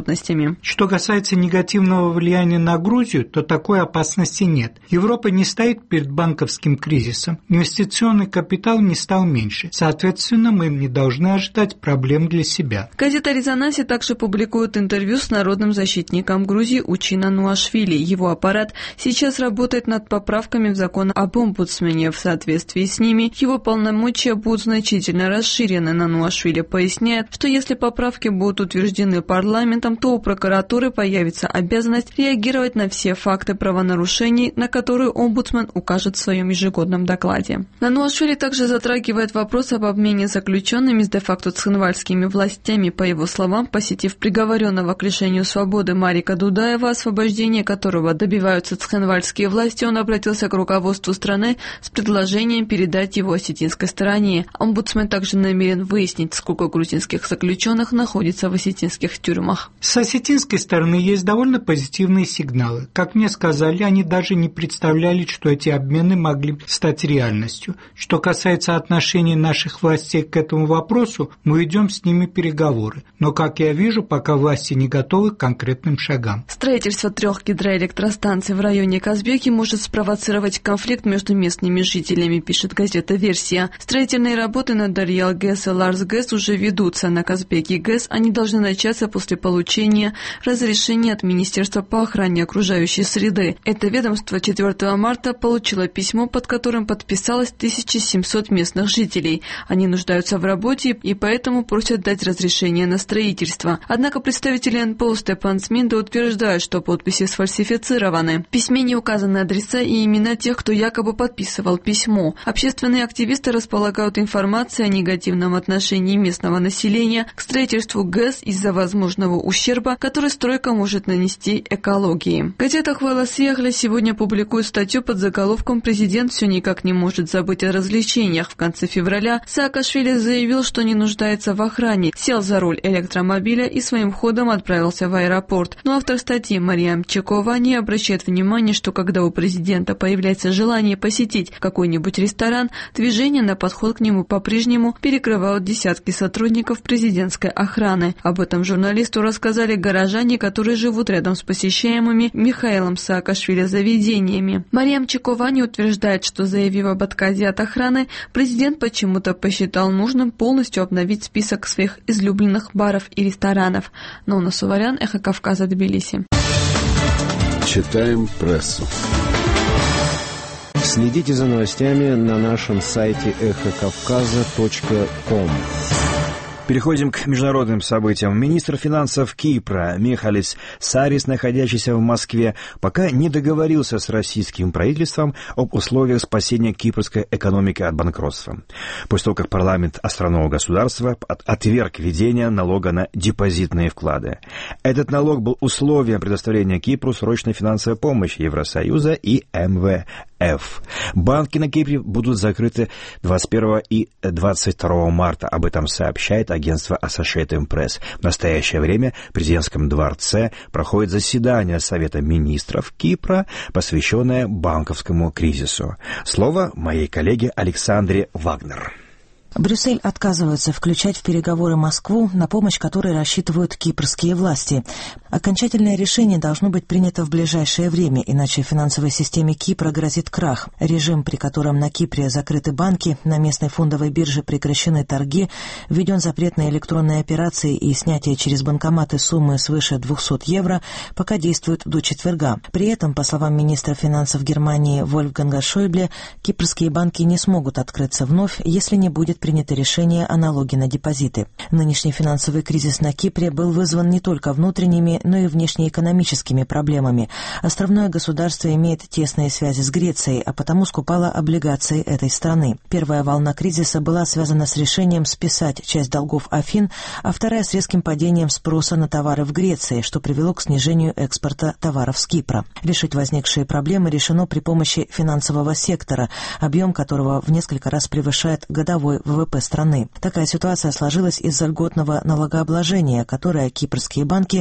банками. Что касается негативного влияния на Грузию, то такой опасности нет. Европа не стоит перед банковским кризисом, инвестиционный капитал не стал меньше. Соответственно, мы не должны ожидать проблем для себя. Газета «Резонанс» также публикует интервью с народным защитником Грузии Учина Нуашвили. Его аппарат сейчас работает над поправками в закон об омбудсмене. В соответствии с ними его полномочия будут значительно расширены. Нуашвили поясняет, что если поправки будут утверждены парламентом, то у прокуратуры появится обязанность реагировать на все факты правонарушений, на которые омбудсмен укажет в своем ежегодном докладе. Нуашвили также затрагивает вопрос об обмене заключенными с де-факто цхинвальскими властями. По его словам, посетив приговоренного к лишению свободы Марика Дудаева, освобождение которого добиваются цхинвальские власти, он обратился к руководству страны с предложением передать его осетинской стороне. Омбудсмен также намерен выяснить, сколько грузинских заключенных находится в осетинских тюрьмах. С осетинской стороны есть довольно позитивные сигналы. Как мне сказали, они даже не представляли, что эти обмены могли стать реальностью. Что касается отношений наших властей к этому вопросу, мы ведем с ними переговоры. Но, как я вижу, пока власти не готовы к конкретным шагам. Строительство 3 гидроэлектростанций в районе Казбеки может спровоцировать конфликт между местными жителями, пишет газета «Версия». Строительные работы на Дарьял ГЭС и Ларс ГЭС уже ведутся. На Казбеки ГЭС они должны начаться после получения разрешения от Министерства по охране окружающей среды. Это ведомство 4 марта получило письмо, под которым подписалось 1700 местных жителей. Они нуждаются в работе и поэтому просят дать разрешение на строительство. Однако представители НПО Степан Сминда утверждают, что подписи сфальсифицированы. В письме не указаны адреса и имена тех, кто якобы подписывал письмо. Общественные активисты располагают информацией о негативном отношении местного населения к строительству ГЭС из-за возможного ущерба, который стройка может нанести экологии. Газета «Хвала Съехали» сегодня публикует статью под заголовком «Президент все никак не может забыть о развлечениях». В конце февраля Саакашвили заявил, что не нуждается в охране, сел за руль электромобиля и своим ходом отправился в аэропорт. Но автор статьи Мариам Чекова не обращает внимания, что когда у президента появляется желание посетить какой-нибудь ресторан, движение на подход к нему по-прежнему перекрывают десятки сотрудников президентской охраны. Об этом журналисту рассказали горожане, которые живут рядом с посещаемыми Михаилом Саакашвили заведениями. Мариам Чековани утверждает, что, заявив об отказе от охраны, президент почему-то посчитал нужным полностью обновить список своих излюбленных баров и ресторанов. Нона Суварян, Эхо Кавказа, Тбилиси. Читаем прессу. Следите за новостями на нашем сайте эхокавказа.ком. Переходим к международным событиям. Министр финансов Кипра Михалис Сарис, находящийся в Москве, пока не договорился с российским правительством об условиях спасения кипрской экономики от банкротства. После того, как парламент островного государства отверг введение налога на депозитные вклады. Этот налог был условием предоставления Кипру срочной финансовой помощи Евросоюза и МВФ. Банки на Кипре будут закрыты 21 и 22 марта. Об этом сообщает агентство Associated Press. В настоящее время в президентском дворце проходит заседание Совета министров Кипра, посвященное банковскому кризису. Слово моей коллеге Александре Вагнер. Брюссель отказывается включать в переговоры Москву, на помощь которой рассчитывают кипрские власти. Окончательное решение должно быть принято в ближайшее время, иначе финансовой системе Кипра грозит крах. Режим, при котором на Кипре закрыты банки, на местной фондовой бирже прекращены торги, введен запрет на электронные операции и снятие через банкоматы суммы свыше 200 евро, пока действует до четверга. При этом, по словам министра финансов Германии Вольфганга Шойбле, кипрские банки не смогут открыться вновь, если не будет принято решение о налоге на депозиты. Нынешний финансовый кризис на Кипре был вызван не только внутренними, но и внешнеэкономическими проблемами. Островное государство имеет тесные связи с Грецией, а потому скупало облигации этой страны. Первая волна кризиса была связана с решением списать часть долгов Афин, а вторая с резким падением спроса на товары в Греции, что привело к снижению экспорта товаров с Кипра. Решить возникшие проблемы решено при помощи финансового сектора, объем которого в несколько раз превышает годовой ВВП страны. Такая ситуация сложилась из-за льготного налогообложения, которое кипрские банки предоставляют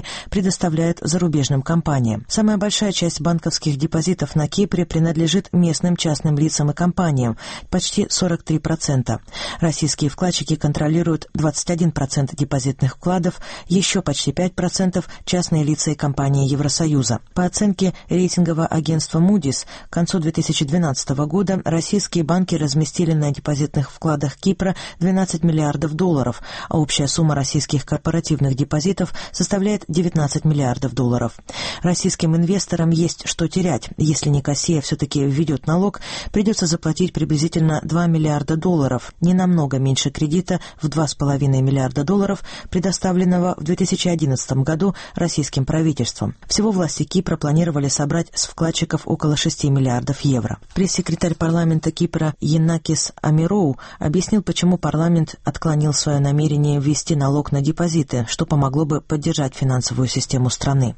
предоставляет зарубежным компаниям. Самая большая часть банковских депозитов на Кипре принадлежит местным частным лицам и компаниям, почти 43%. Российские вкладчики контролируют 21% депозитных вкладов, еще почти 5% частные лица и компании Евросоюза. По оценке рейтингового агентства Moody's, к концу 2012 года российские банки разместили на депозитных вкладах Кипра 12 миллиардов долларов, а общая сумма российских корпоративных депозитов составляет 19 миллиардов долларов. Российским инвесторам есть что терять. Если Никосия все-таки введет налог, придется заплатить приблизительно 2 миллиарда долларов, не намного меньше кредита в 2,5 миллиарда долларов, предоставленного в 2011 году российским правительством. Всего власти Кипра планировали собрать с вкладчиков около 6 миллиардов евро. Пресс-секретарь парламента Кипра Яннакис Амироу объяснил, почему парламент отклонил свое намерение ввести налог на депозиты, что помогло бы поддержать финансовую систему страны.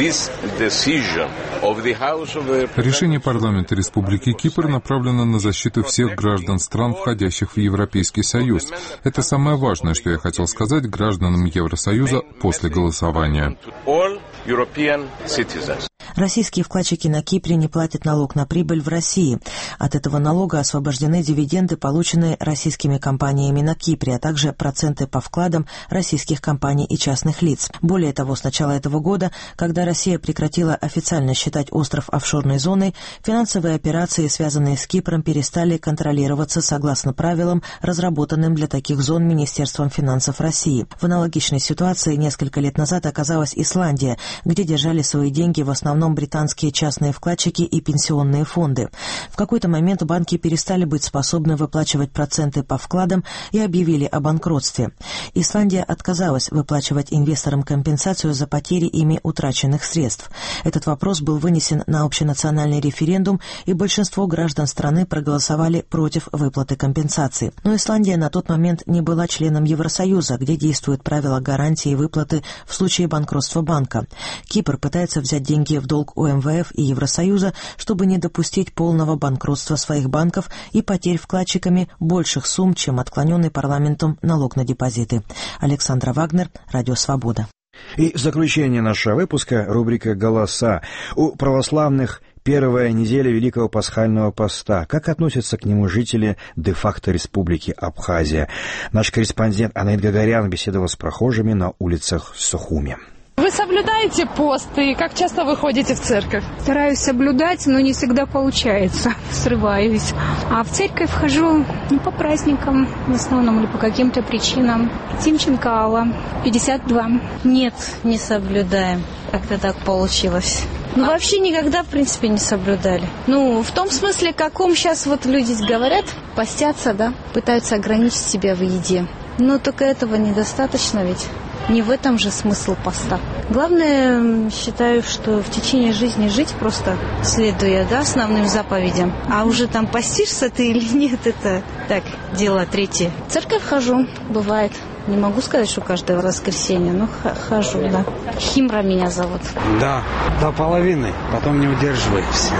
Решение парламента Республики Кипр направлено на защиту всех граждан стран, входящих в Европейский Союз. Это самое важное, что я хотел сказать гражданам Евросоюза после голосования. Российские вкладчики на Кипре не платят налог на прибыль в России. От этого налога освобождены дивиденды, полученные российскими компаниями на Кипре, а также проценты по вкладам российских компаний и частных лиц. Более того, с начала этого года, когда Россия прекратила официально считать остров офшорной зоной, финансовые операции, связанные с Кипром, перестали контролироваться согласно правилам, разработанным для таких зон Министерством финансов России. В аналогичной ситуации несколько лет назад оказалась Исландия, где держали свои деньги в основном британские частные вкладчики и пенсионные фонды. В какой-то момент банки перестали быть способны выплачивать проценты по вкладам и объявили о банкротстве. Исландия отказалась выплачивать инвесторам компенсацию за потери ими утраченных средств. Этот вопрос был вынесен на общенациональный референдум, и большинство граждан страны проголосовали против выплаты компенсации. Но Исландия на тот момент не была членом Евросоюза, где действуют правила гарантии выплаты в случае банкротства банка. Кипр пытается взять деньги в долг у МВФ и Евросоюза, чтобы не допустить полного банкротства своих банков и потерь вкладчиками больших сумм, чем отклоненный парламентом налог на депозиты. Александра Вагнер, Радио Свобода. И в заключение нашего выпуска рубрика «Голоса». У православных первая неделя Великого Пасхального поста. Как относятся к нему жители де-факто Республики Абхазия? Наш корреспондент Анаит Гагарян беседовал с прохожими на улицах Сухуми. Вы соблюдаете пост и как часто вы ходите в церковь? Стараюсь соблюдать, но не всегда получается. Срываюсь. А в церковь хожу по праздникам в основном или по каким-то причинам. Тимченко Алла, 52. Нет, не соблюдаем. Как-то так получилось. Вообще никогда, в принципе, не соблюдали. В том смысле, каком сейчас вот люди говорят, постятся, да, пытаются ограничить себя в еде. Но только этого недостаточно ведь. Не в этом же смысл поста. Главное, считаю, что в течение жизни жить просто следуя, основным заповедям. А уже там постишься ты или нет, это так, дело третье. В церковь хожу, бывает. Не могу сказать, что каждое воскресенье, но хожу, да. Химра меня зовут. Да, до половины, потом не удерживаюсь.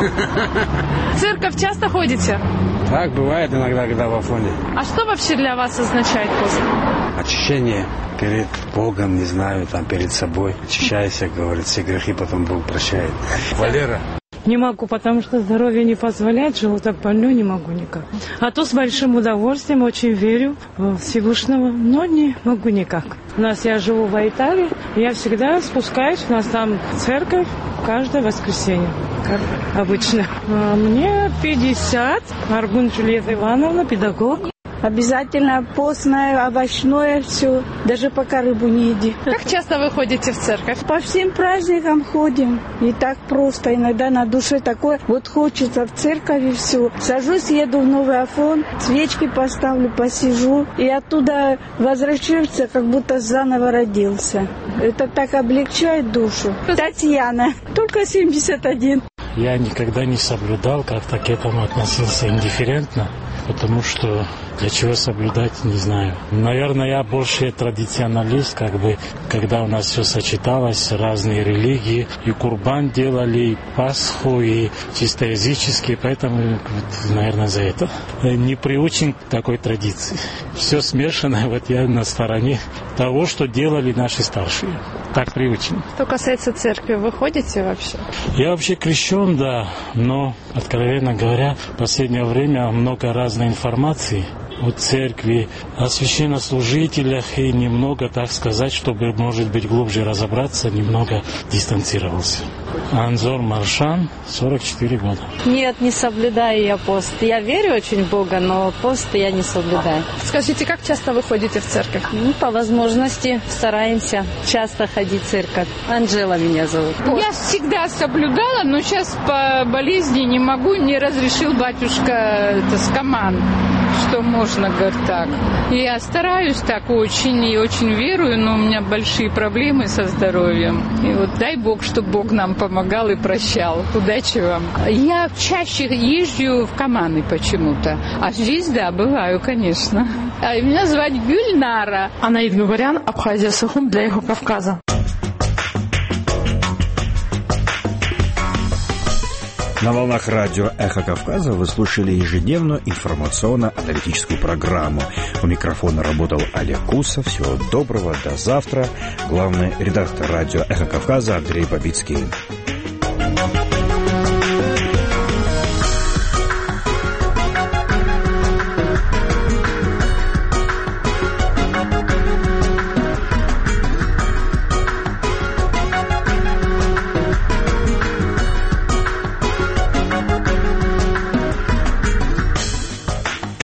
В церковь часто ходите? Так, бывает иногда, когда в Афоне. А что вообще для вас означает пост? Очищение перед Богом, не знаю, перед собой. Очищайся, говорит, все грехи потом Бог прощает. Валера. Не могу, потому что здоровье не позволяет, желудок больной, не могу никак. А то с большим удовольствием, очень верю в Всевышнего, но не могу никак. Я живу в Италии, я всегда спускаюсь, у нас там церковь каждое воскресенье, как обычно. Мне 50, Аргун Джульетта Ивановна, педагог. Обязательно постное, овощное, все. Даже пока рыбу не еди. Как часто вы ходите в церковь? По всем праздникам ходим. И так просто. Иногда на душе такое. Вот хочется в церковь и все. Сажусь, еду в Новый Афон, свечки поставлю, посижу. И оттуда возвращаешься, как будто заново родился. Это так облегчает душу. Татьяна, только 71. Я никогда не соблюдал, как-то к этому относился индифферентно. Потому что Для чего соблюдать, не знаю. Наверное, я больше традиционалист, когда у нас все сочеталось, разные религии, и курбан делали, и Пасху, и чисто языческие, поэтому, наверное, за это. Не приучен к такой традиции. Все смешано, я на стороне того, что делали наши старшие. Так приучен. Что касается церкви, вы ходите вообще? Я вообще крещен, да, но, откровенно говоря, в последнее время много разной информации о церкви, о священнослужителях, и немного, так сказать, чтобы, может быть, глубже разобраться, немного дистанцировался. Анзор Маршан, 44 года. Нет, не соблюдаю я пост. Я верю очень в Бога, но пост я не соблюдаю. Скажите, как часто вы ходите в церковь? По возможности стараемся часто ходить в церковь. Анжела меня зовут. Я всегда соблюдала, но сейчас по болезни не могу, не разрешил батюшка скоман, что можно, говорит, так. Я стараюсь так очень и очень верую, но у меня большие проблемы со здоровьем. И дай Бог, чтобы Бог нам помогал и прощал. Удачи вам. Я чаще езжу в Каманы почему-то. А здесь, да, бываю, конечно. Меня зовут Гюльнара. Анаид Гугарян, Абхазия, Сухум для Эхо Кавказа. На волнах радио «Эхо Кавказа» вы слушали ежедневную информационно-аналитическую программу. У микрофона работал Олег Кусов. Всего доброго, до завтра. Главный редактор радио «Эхо Кавказа» Андрей Бабицкий.